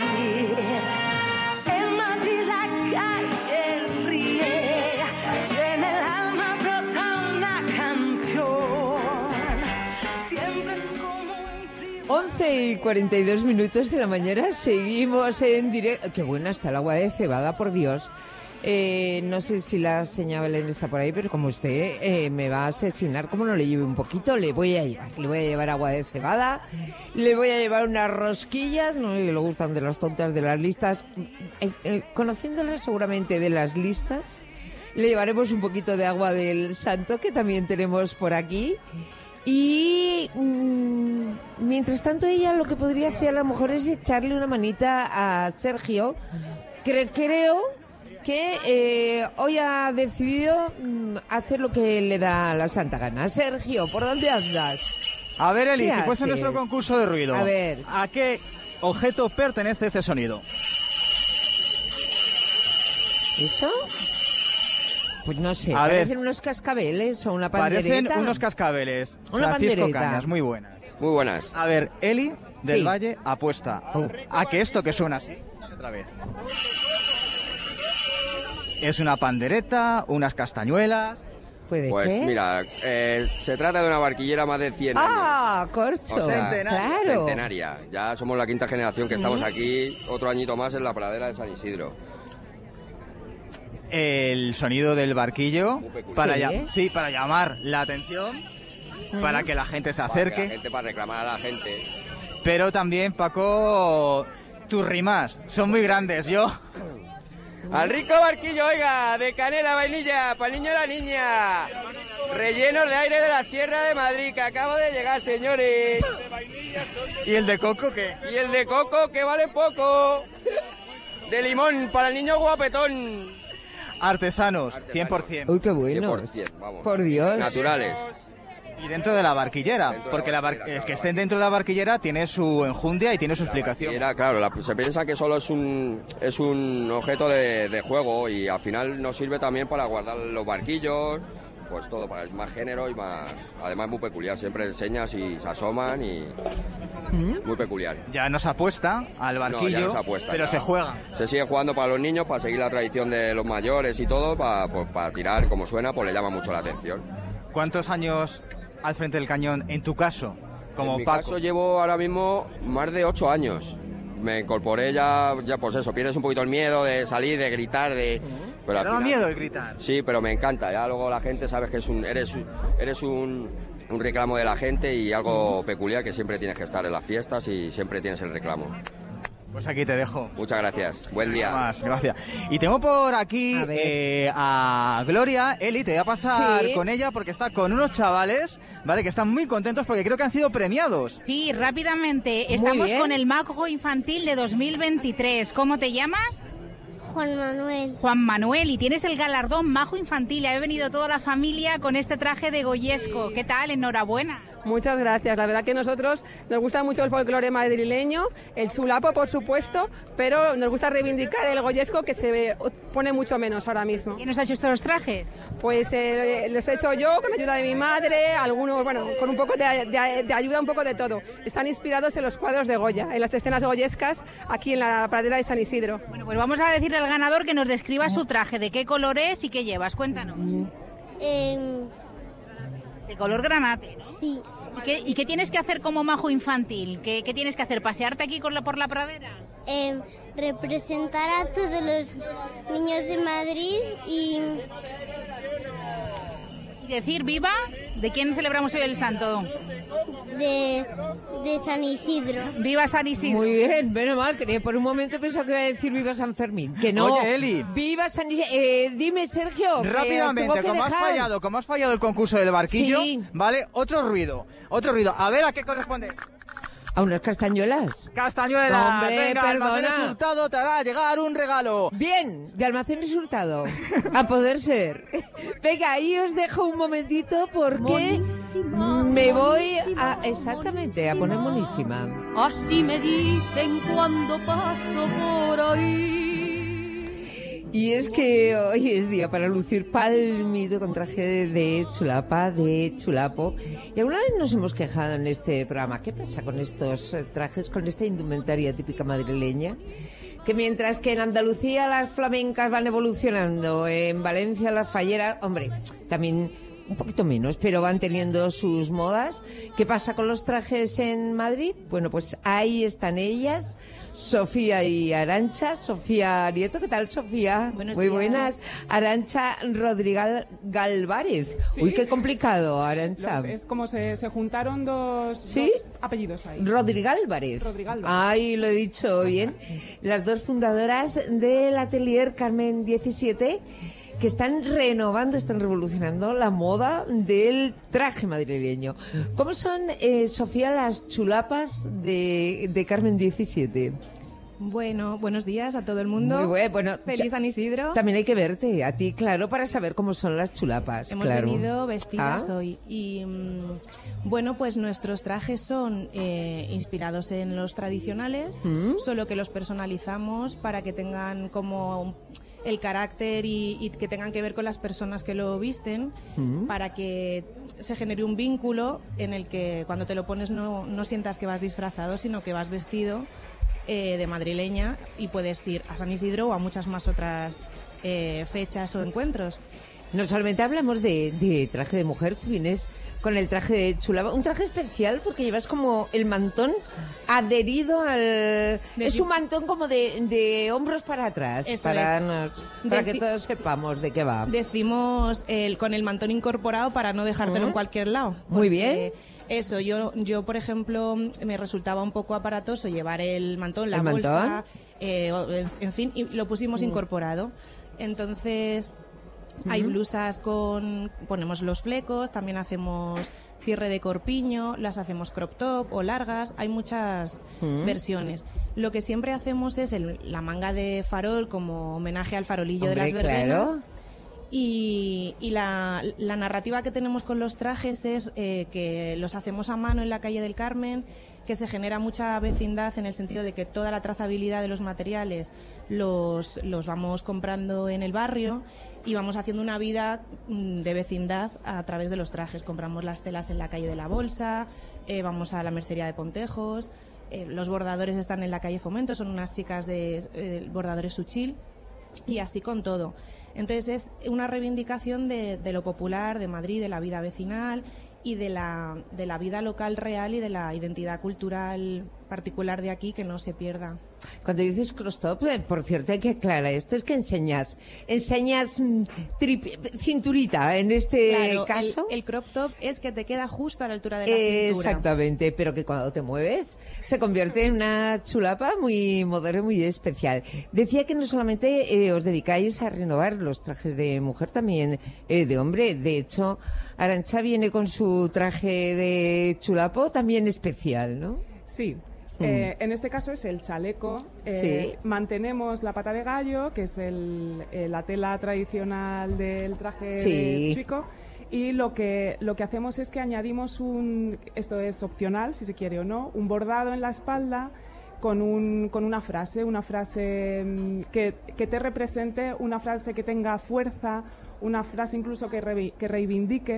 En Madrid la calle ríe y en el alma brota una canción. Siempre es como un río. once y cuarenta y dos minutos de la mañana, seguimos en directo. Qué buena está el agua de cebada, por Dios. Eh, no sé si la señora Belén está por ahí, pero como usted eh, me va a asesinar, como no le lleve un poquito, le voy a llevar. Le voy a llevar agua de cebada, le voy a llevar unas rosquillas, no le gustan de las tontas de las listas. Eh, eh, conociéndolas seguramente de las listas, le llevaremos un poquito de agua del Santo, que también tenemos por aquí. Y mmm, mientras tanto ella lo que podría hacer a lo mejor es echarle una manita a Sergio. Cre- creo... que eh, hoy ha decidido mm, hacer lo que le da la santa gana. Sergio, ¿por dónde andas? A ver, Eli, ¿Qué si fuese haces? nuestro concurso de ruido, A ver. ¿a qué objeto pertenece este sonido? ¿Eso? Pues no sé, A parecen ver. unos cascabeles o una pandereta. Parecen unos cascabeles. Una Francisco pandereta. Cañas, muy buenas. Muy buenas. A ver, Eli del Sí. Valle apuesta a que esto que suena así, otra vez. Es una pandereta, unas castañuelas. Puede Pues ser. mira, eh, se trata de una barquillera más de cien años. Ah, corcho. O sea, claro. centenaria. Ya somos la quinta generación que estamos aquí, otro añito más en la pradera de San Isidro. El sonido del barquillo para, Sí. llam- sí, para llamar la atención, Mm. para que la gente se Para que la acerque. gente, para reclamar a la gente. Pero también, Paco, tus rimas son muy grandes. Yo Al rico barquillo, oiga, de canela, vainilla, para el niño y la niña. Rellenos de aire de la Sierra de Madrid, que acabo de llegar, señores. ¿Y el de coco qué? Y el de coco, que vale poco. De limón, para el niño guapetón. Artesanos, cien por ciento. Uy, qué bueno. cien por ciento, vamos. Por Dios. Naturales. Y dentro de la barquillera, porque la bar- el que estén dentro de la barquillera tiene su enjundia y tiene su explicación. Era, claro, la- se piensa que solo es un, es un objeto de, de juego y al final nos sirve también para guardar los barquillos, pues todo, para más género y más... Además muy peculiar, siempre enseñas y se asoman y... Muy peculiar. Ya no se apuesta al No, barquillo, ya no se apuesta, pero ya. se juega. Se sigue jugando para los niños, para seguir la tradición de los mayores y todo, para, pues, para tirar como suena, pues le llama mucho la atención. ¿Cuántos años al frente del cañón, en tu caso, como en mi Paco? caso llevo ahora mismo más de ocho años. Me incorporé ya, ya pues eso, pierdes un poquito el miedo de salir, de gritar, de... Pero al ¿Te da final- miedo el gritar? Sí, pero me encanta. Ya luego la gente sabes que es un, eres, un- eres un, un reclamo de la gente y algo peculiar que siempre tienes que estar en las fiestas y siempre tienes el reclamo. Pues aquí te dejo. Muchas gracias. Buen día. Más, gracias. Y tengo por aquí a, eh, a Gloria. Eli, te voy a pasar sí. con ella porque está con unos chavales, ¿vale? Que están muy contentos porque creo que han sido premiados. Sí, rápidamente. Estamos con el Mago Infantil de dos mil veintitrés. ¿Cómo te llamas? Juan Manuel. Juan Manuel, y tienes el galardón Mago Infantil. Y ha venido toda la familia con este traje de Goyesco. ¿Qué tal? Enhorabuena. Muchas gracias. La verdad que a nosotros nos gusta mucho el folclore madrileño, el chulapo, por supuesto, pero nos gusta reivindicar el goyesco, que se pone mucho menos ahora mismo. ¿Quién nos ha hecho estos trajes? Pues eh, los he hecho yo, con ayuda de mi madre, algunos, bueno, con un poco de, de, de ayuda, un poco de todo. Están inspirados en los cuadros de Goya, en las escenas goyescas, aquí en la pradera de San Isidro. Bueno, pues vamos a decirle al ganador que nos describa su traje, de qué color es y qué llevas. Cuéntanos. Eh... De color granate, ¿no? Sí. ¿Y qué, ¿Y qué tienes que hacer como mago infantil? ¿Qué, qué tienes que hacer? ¿Pasearte aquí con la, por la pradera? Eh, representar a todos los niños de Madrid y... ¿Y decir viva? ¿De quién celebramos hoy el santo? De, de San Isidro. ¡Viva San Isidro! Muy bien, menos mal, que por un momento pensaba que iba a decir viva San Fermín. Que no. Oye, Eli. ¡Viva San Isidro! Eh, dime, Sergio. Rápidamente, como has fallado, como has fallado el concurso del barquillo, sí. ¿vale? Otro ruido, otro ruido. A ver, ¿a qué corresponde? ¿A unas castañuelas? ¡Castañuelas! Hombre, venga, perdona. Almacenes Hurtado te hará llegar un regalo. Bien, de Almacenes Hurtado. A poder ser. Venga, ahí os dejo un momentito porque me voy a... Exactamente, a poner monísima. Así me dicen cuando paso por ahí. Y es que hoy es día para lucir palmito con traje de chulapa, de chulapo. Y alguna vez nos hemos quejado en este programa. ¿Qué pasa con estos trajes, con esta indumentaria típica madrileña? Que mientras que en Andalucía las flamencas van evolucionando, en Valencia las falleras, hombre, también un poquito menos, pero van teniendo sus modas. ¿Qué pasa con los trajes en Madrid? Bueno, pues ahí están ellas, Sofía y Arantxa. Sofía Nieto, ¿qué tal, Sofía? Buenos Muy días. buenas. Arantxa Rodríguez Galvárez. ¿Sí? Uy, qué complicado, Arantxa. Los- es como se, se juntaron dos, ¿Sí? dos apellidos ahí. Rodríguez Álvarez. Rodríguez Álvarez. Ay, lo he dicho bien. Las dos fundadoras del atelier Carmen diecisiete, que están renovando, están revolucionando la moda del traje madrileño. ¿Cómo son, eh, Sofía, las chulapas de, de Carmen diecisiete? Bueno, buenos días a todo el mundo. Muy bueno, bueno, Feliz San Isidro. También hay que verte, a ti, claro, para saber cómo son las chulapas. Hemos claro. venido vestidas Ah. hoy y mm, bueno, pues nuestros trajes son eh, inspirados en los tradicionales, ¿Mm? solo que los personalizamos para que tengan como el carácter y, y que tengan que ver con las personas que lo visten, ¿Mm? para que se genere un vínculo en el que cuando te lo pones no, no sientas que vas disfrazado, sino que vas vestido eh, de madrileña y puedes ir a San Isidro o a muchas más otras eh, fechas o encuentros. No solamente hablamos de, de traje de mujer, tú vienes con el traje de chulapa, un traje especial porque llevas como el mantón adherido al... es un mantón como de, de hombros para atrás, Eso para, es. nos- para que Deci- todos sepamos de qué va. Decimos el, con el mantón incorporado para no dejártelo Ujú. en cualquier lado. Muy porque bien. Eso, yo, yo por ejemplo, me resultaba un poco aparatoso llevar el mantón, la ¿El bolsa, mantón? eh, o- en, en fin, y lo pusimos Mm. incorporado. Entonces, hay Ujú. blusas con, ponemos los flecos, también hacemos cierre de corpiño, las hacemos crop top o largas, hay muchas Mm. versiones. Lo que siempre hacemos es el- la manga de farol como homenaje al farolillo Hombre, de las verbenas. claro. Y, y la, la narrativa que tenemos con los trajes es eh, que los hacemos a mano en la calle del Carmen, que se genera mucha vecindad en el sentido de que toda la trazabilidad de los materiales los, los vamos comprando en el barrio y vamos haciendo una vida mm, de vecindad a través de los trajes. Compramos las telas en la calle de la Bolsa, eh, vamos a la mercería de Pontejos, eh, los bordadores están en la calle Fomento, son unas chicas de eh, bordadores Suchil, y así con todo. Entonces es una reivindicación de, de lo popular, de Madrid, de la vida vecinal y de la, de la vida local real y de la identidad cultural particular de aquí que no se pierda. Cuando dices cross-top, eh, por cierto, hay que aclarar esto, es que enseñas, enseñas mm, trip- cinturita en este Claro, caso. El, el crop top es que te queda justo a la altura de la cintura. Exactamente, pero que cuando te mueves se convierte en una chulapa muy moderna, muy especial. Decía que no solamente eh, os dedicáis a renovar los trajes de mujer, también eh, de hombre. De hecho, Arantxa viene con su traje de chulapo también especial, ¿no? Sí. Mm. Eh, en este caso es el chaleco. Eh, Sí. Mantenemos la pata de gallo, que es el, eh, la tela tradicional del traje Sí. de chico. Y lo que, lo que hacemos es que añadimos un, esto es opcional, si se quiere o no, un bordado en la espalda con, un, con una frase, una frase mm, que, que te represente, una frase que tenga fuerza, una frase incluso que, revi- que reivindique.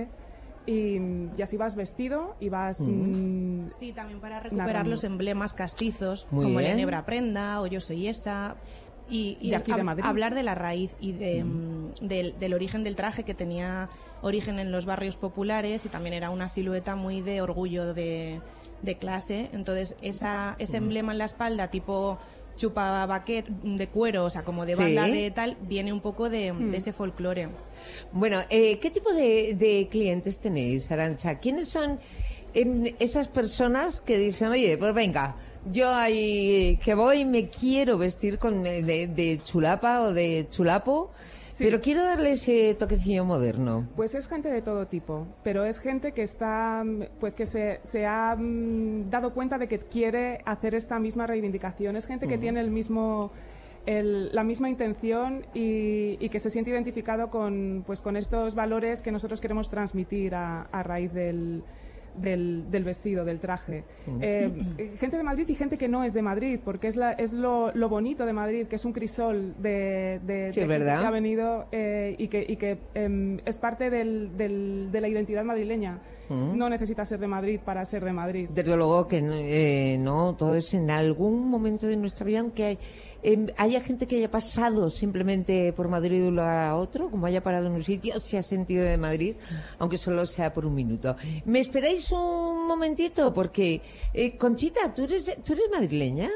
Y, y así vas vestido y vas... mm, Sí, también para recuperar narrando. los emblemas castizos, Muy como bien. la enebra prenda o yo soy esa. Y, y De aquí de hab- Madrid. hablar de la raíz y de, mm, del, del origen del traje, que tenía origen en los barrios populares y también era una silueta muy de orgullo de, de clase. Entonces, esa, ese emblema en la espalda, tipo chupa baquet de cuero, o sea, como de Sí. banda de tal, viene un poco de, Mm. de ese folclore. Bueno, eh, ¿qué tipo de, de clientes tenéis, Arantxa? ¿Quiénes son em, esas personas que dicen, oye, pues venga, yo ahí que voy me quiero vestir con de, de chulapa o de chulapo, pero quiero darle ese toquecillo moderno? Pues es gente de todo tipo, pero es gente que está, pues que se, se ha mm, dado cuenta de que quiere hacer esta misma reivindicación. Es gente que Mm. tiene el mismo, el- la misma intención y, y que se siente identificado con, pues con estos valores que nosotros queremos transmitir a, a raíz del, del, del vestido, del traje. Mm. Eh, gente de Madrid y gente que no es de Madrid, porque es, la, es lo, lo bonito de Madrid, que es un crisol de, de, Sí, de gente ¿verdad? que ha venido eh, y que, y que em, es parte del, del- de la identidad madrileña. Mm. No necesita ser de Madrid para ser de Madrid. Desde luego que eh, no, todo es en algún momento de nuestra vida, aunque hay, em, haya gente que haya pasado simplemente por Madrid de un lugar a otro, como haya parado en un sitio, se ha sentido de Madrid, aunque solo sea por un minuto. ¿Me esperáis un momentito? Porque, eh, Conchita, ¿tú eres, ¿tú eres madrileña?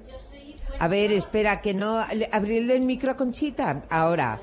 A ver, espera, que no... Abrirle el micro a Conchita. Ahora.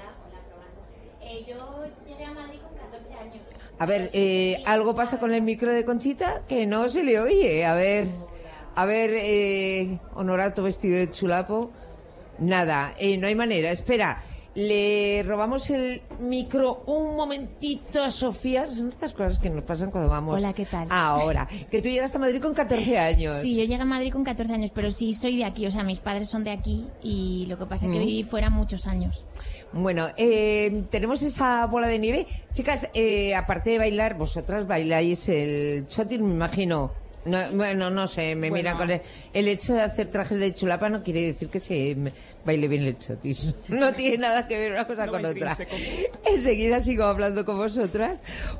Eh, yo llegué a Madrid con catorce años. A ver, eh, ¿algo pasa con el micro de Conchita? Que no se le oye. A ver, a ver, eh, Honorato vestido de chulapo. Nada, eh, no hay manera. Espera, le robamos el micro un momentito a Sofía. Son estas cosas que nos pasan cuando vamos. Hola, ¿qué tal? Ahora, que tú llegaste a Madrid con catorce años. Sí, yo llegué a Madrid con catorce años, pero sí soy de aquí, o sea, mis padres son de aquí y lo que pasa es que Mm. viví fuera muchos años. Bueno, eh, tenemos esa bola de nieve. Chicas, eh, aparte de bailar, vosotras bailáis el chotis, me imagino. No, bueno, no sé, me Bueno. mira con el, el hecho de hacer trajes de chulapa no quiere decir que se me- baile bien el chotis. No tiene nada que ver una cosa No con va otra. intrínseco. Enseguida sigo hablando con vosotras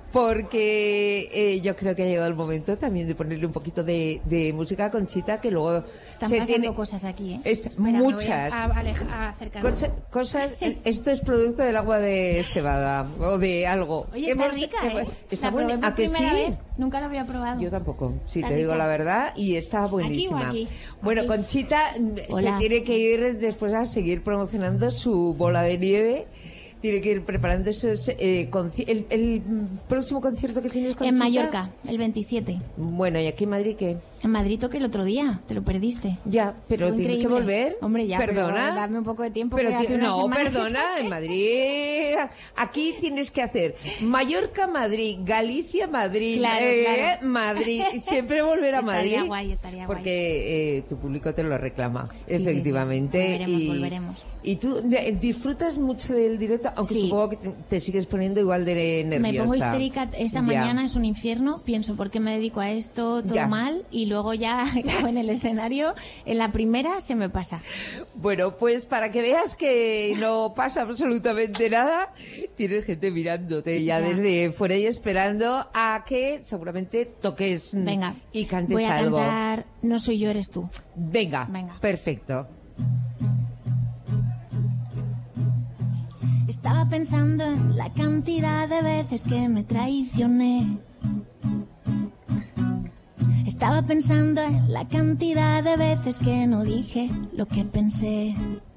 porque eh, yo creo que ha llegado el momento también de ponerle un poquito de, de música a Conchita, que luego Están se pasando tiene cosas aquí, ¿eh? Est- Espera, me voy a- muchas. A, aleja- a acercarme. Cosa- cosas, esto es producto del agua de cebada o de algo. Oye, está Hemos- rica, hemos- ¿eh? Está La buena, probé por ¿a que sí? primera vez, nunca la había probado. Yo tampoco, si Está te digo rica. la verdad, y está buenísima. aquí? Bueno, Aquí. Conchita mm, se Hola. tiene que ir después a seguir promocionando su bola de nieve. Tiene que ir preparando esos, eh, conci- el, el próximo concierto que tienes, Conchita. En Mallorca, el veintisiete. Bueno, ¿y aquí en Madrid qué? En Madrid toqué el otro día, te lo perdiste. Ya, pero Estuvo tienes que increíble. volver. Hombre, ya, Perdona. pero dame un poco de tiempo. Pero que ti- hace una no, semana que perdona, estoy- en Madrid. Aquí tienes que hacer Mallorca, Madrid, Galicia, Madrid, Claro, eh, claro. Madrid. Y siempre volver a Madrid. Estaría guay, estaría guay. Porque eh, tu público te lo reclama, Sí, sí, sí, sí. efectivamente. Volveremos, y, volveremos. y tú de- disfrutas mucho del directo, aunque Sí. supongo que te, te sigues poniendo igual de nerviosa. Me pongo histérica, esa Ya. mañana es un infierno, pienso por qué me dedico a esto, todo Ya. mal, y luego ya acabo en el escenario, en la primera se me pasa. Bueno, pues para que veas que no pasa absolutamente nada, tienes gente mirándote ya, Ya. desde fuera y esperando a que seguramente toques mm, Venga, y cantes voy a algo. cantar No soy yo, eres tú. Venga, Venga. perfecto. Estaba pensando en la cantidad de veces que me traicioné. Estaba pensando en la cantidad de veces que no dije lo que pensé.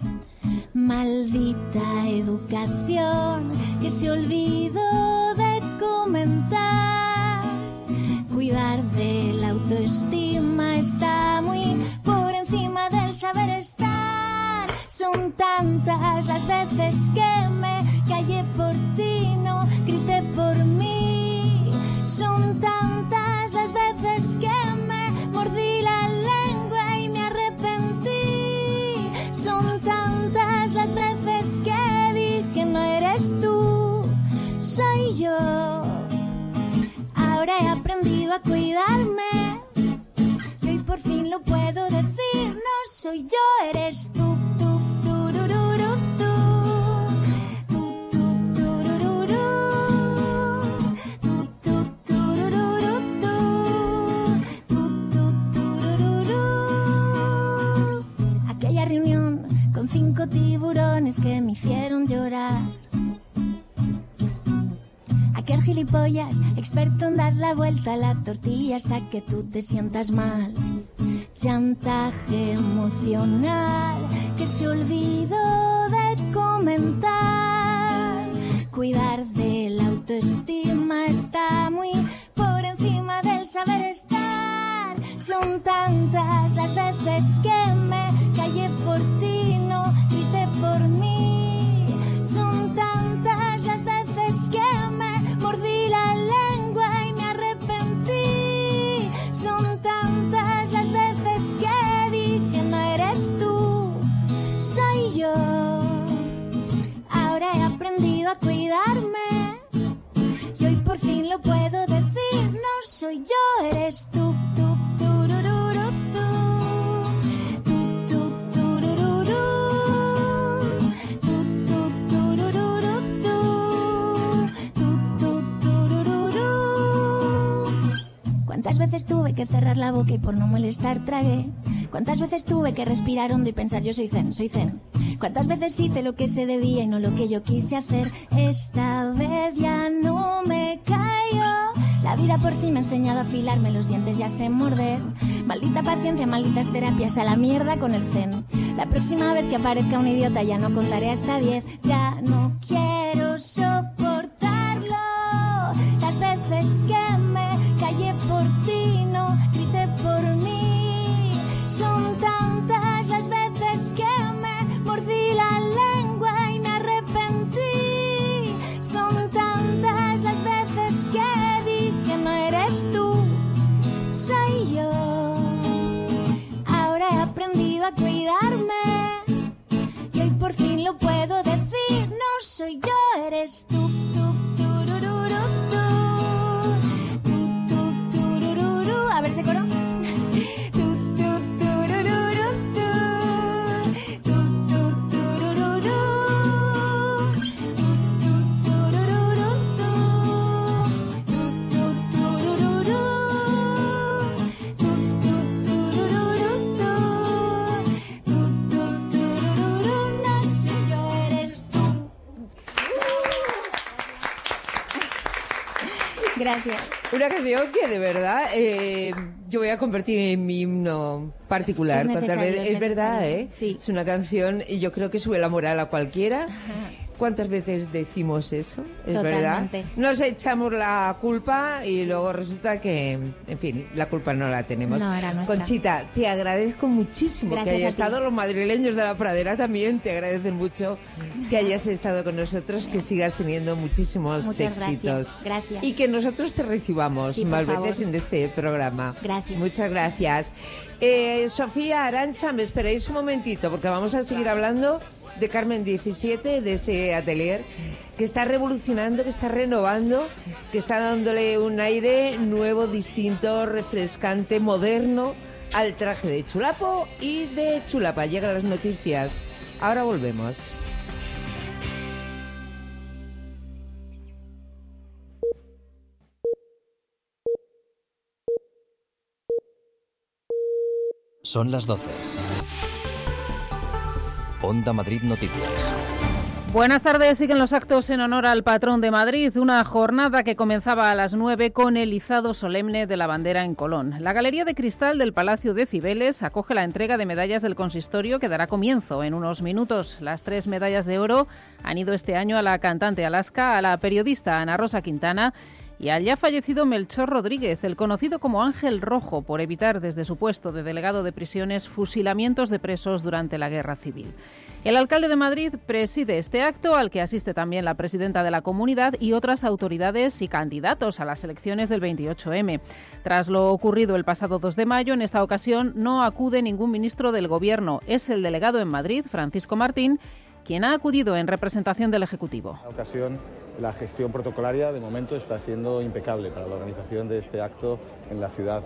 Maldita educación que se olvidó de comentar. Cuidar de la autoestima está muy por encima del saber estar. Son tantas las veces que me callé por ti, no grité por mí. Son tantas las veces que me mordí la lengua y me arrepentí. Son tantas las veces que dije no eres tú, soy yo. Ahora he aprendido a cuidarme y hoy por fin lo puedo decir. No soy yo, eres tú, tú, turururu, tú. Tú, tú, turururu. Tú, tú, turururu, tú. Tú, tú, turururu. Aquella reunión con cinco tiburones que me hicieron llorar. Aquel gilipollas, experto en dar la vuelta a la tortilla hasta que tú te sientas mal. Chantaje emocional que se olvidó de comentar. Cuidar de la autoestima está muy por encima del saber estar. Son tantas las veces que me callé por ti, no grité por mí. Son tantas las veces que me mordí la lengua y me arrepentí. Son tantas las veces que dije no eres tú, soy yo. Ahora he aprendido a cuidarme y hoy por fin lo puedo decir. No soy yo, eres tú, tú, turururu, tú. Tú, tú, turururu. Tú, tú, turururu, tú. ¿Cuántas veces tuve que cerrar la boca y por no molestar tragué? ¿Cuántas veces tuve que respirar hondo y pensar yo soy zen, soy zen? ¿Cuántas veces hice lo que se debía y no lo que yo quise hacer? Esta vez ya no me callo. La vida por fin me ha enseñado a afilarme los dientes y a sé morder. Maldita paciencia, malditas terapias, a la mierda con el zen. La próxima vez que aparezca un idiota ya no contaré hasta diez. Ya no quiero soportarlo. Las veces que me callé por ti, no grité por mí. Son tantas las veces que me mordí la lengua y me arrepentí. Son tantas las veces que dije no eres tú, soy yo. Ahora he aprendido a cuidarme y hoy por fin lo puedo decir. No soy yo, eres tú, tú, turururu, tú. Tú, tú, turururu. A ver ese coro. Tú, tú, turururu, tú. Tú, tú, turururu. Tú, tú, turururu, tú. Tú, tú, turururu. Tú, tú, turururu, tú. Tú, tú, turururu. No soy yo, eres tú. Gracias. Una canción que de verdad eh, yo voy a convertir en mi himno particular. Es ¿Cuántas necesario, veces? es Es verdad, necesario. ¿eh? Sí. Es una canción y yo creo que sube la moral a cualquiera. Ajá. ¿Cuántas veces decimos eso? Es Totalmente. verdad. Nos echamos la culpa y luego resulta que, en fin, la culpa no la tenemos. No era nuestra. Conchita, te agradezco muchísimo Gracias que hayas a ti. estado. Los madrileños de la pradera también te agradecen mucho que hayas estado con nosotros, que sigas teniendo muchísimos Muchas éxitos. gracias. Gracias. Y que nosotros te recibamos Sí, por más favor. veces en este programa. Gracias. Muchas gracias. Eh, Sofía, Arantxa, me esperáis un momentito porque vamos a seguir hablando de Carmen diecisiete, de ese atelier que está revolucionando, que está renovando, que está dándole un aire nuevo, distinto, refrescante, moderno al traje de Chulapo y de Chulapa. Llegan las noticias. Ahora volvemos. Son las doce. Onda Madrid Noticias. Buenas tardes. Siguen los actos en honor al patrón de Madrid, una jornada que comenzaba a las nueve con el izado solemne de la bandera en Colón. La Galería de Cristal del Palacio de Cibeles acoge la entrega de medallas del consistorio que dará comienzo en unos minutos. Las tres medallas de oro han ido este año a la cantante Alaska, a la periodista Ana Rosa Quintana y al ya fallecido Melchor Rodríguez, el conocido como Ángel Rojo, por evitar desde su puesto de delegado de prisiones fusilamientos de presos durante la Guerra Civil. El alcalde de Madrid preside este acto, al que asiste también la presidenta de la comunidad y otras autoridades y candidatos a las elecciones del veintiocho eme. Tras lo ocurrido el pasado dos de mayo, en esta ocasión no acude ningún ministro del Gobierno. Es el delegado en Madrid, Francisco Martín, quien ha acudido en representación del Ejecutivo. En esta ocasión, la gestión protocolaria de momento está siendo impecable para la organización de este acto en la ciudad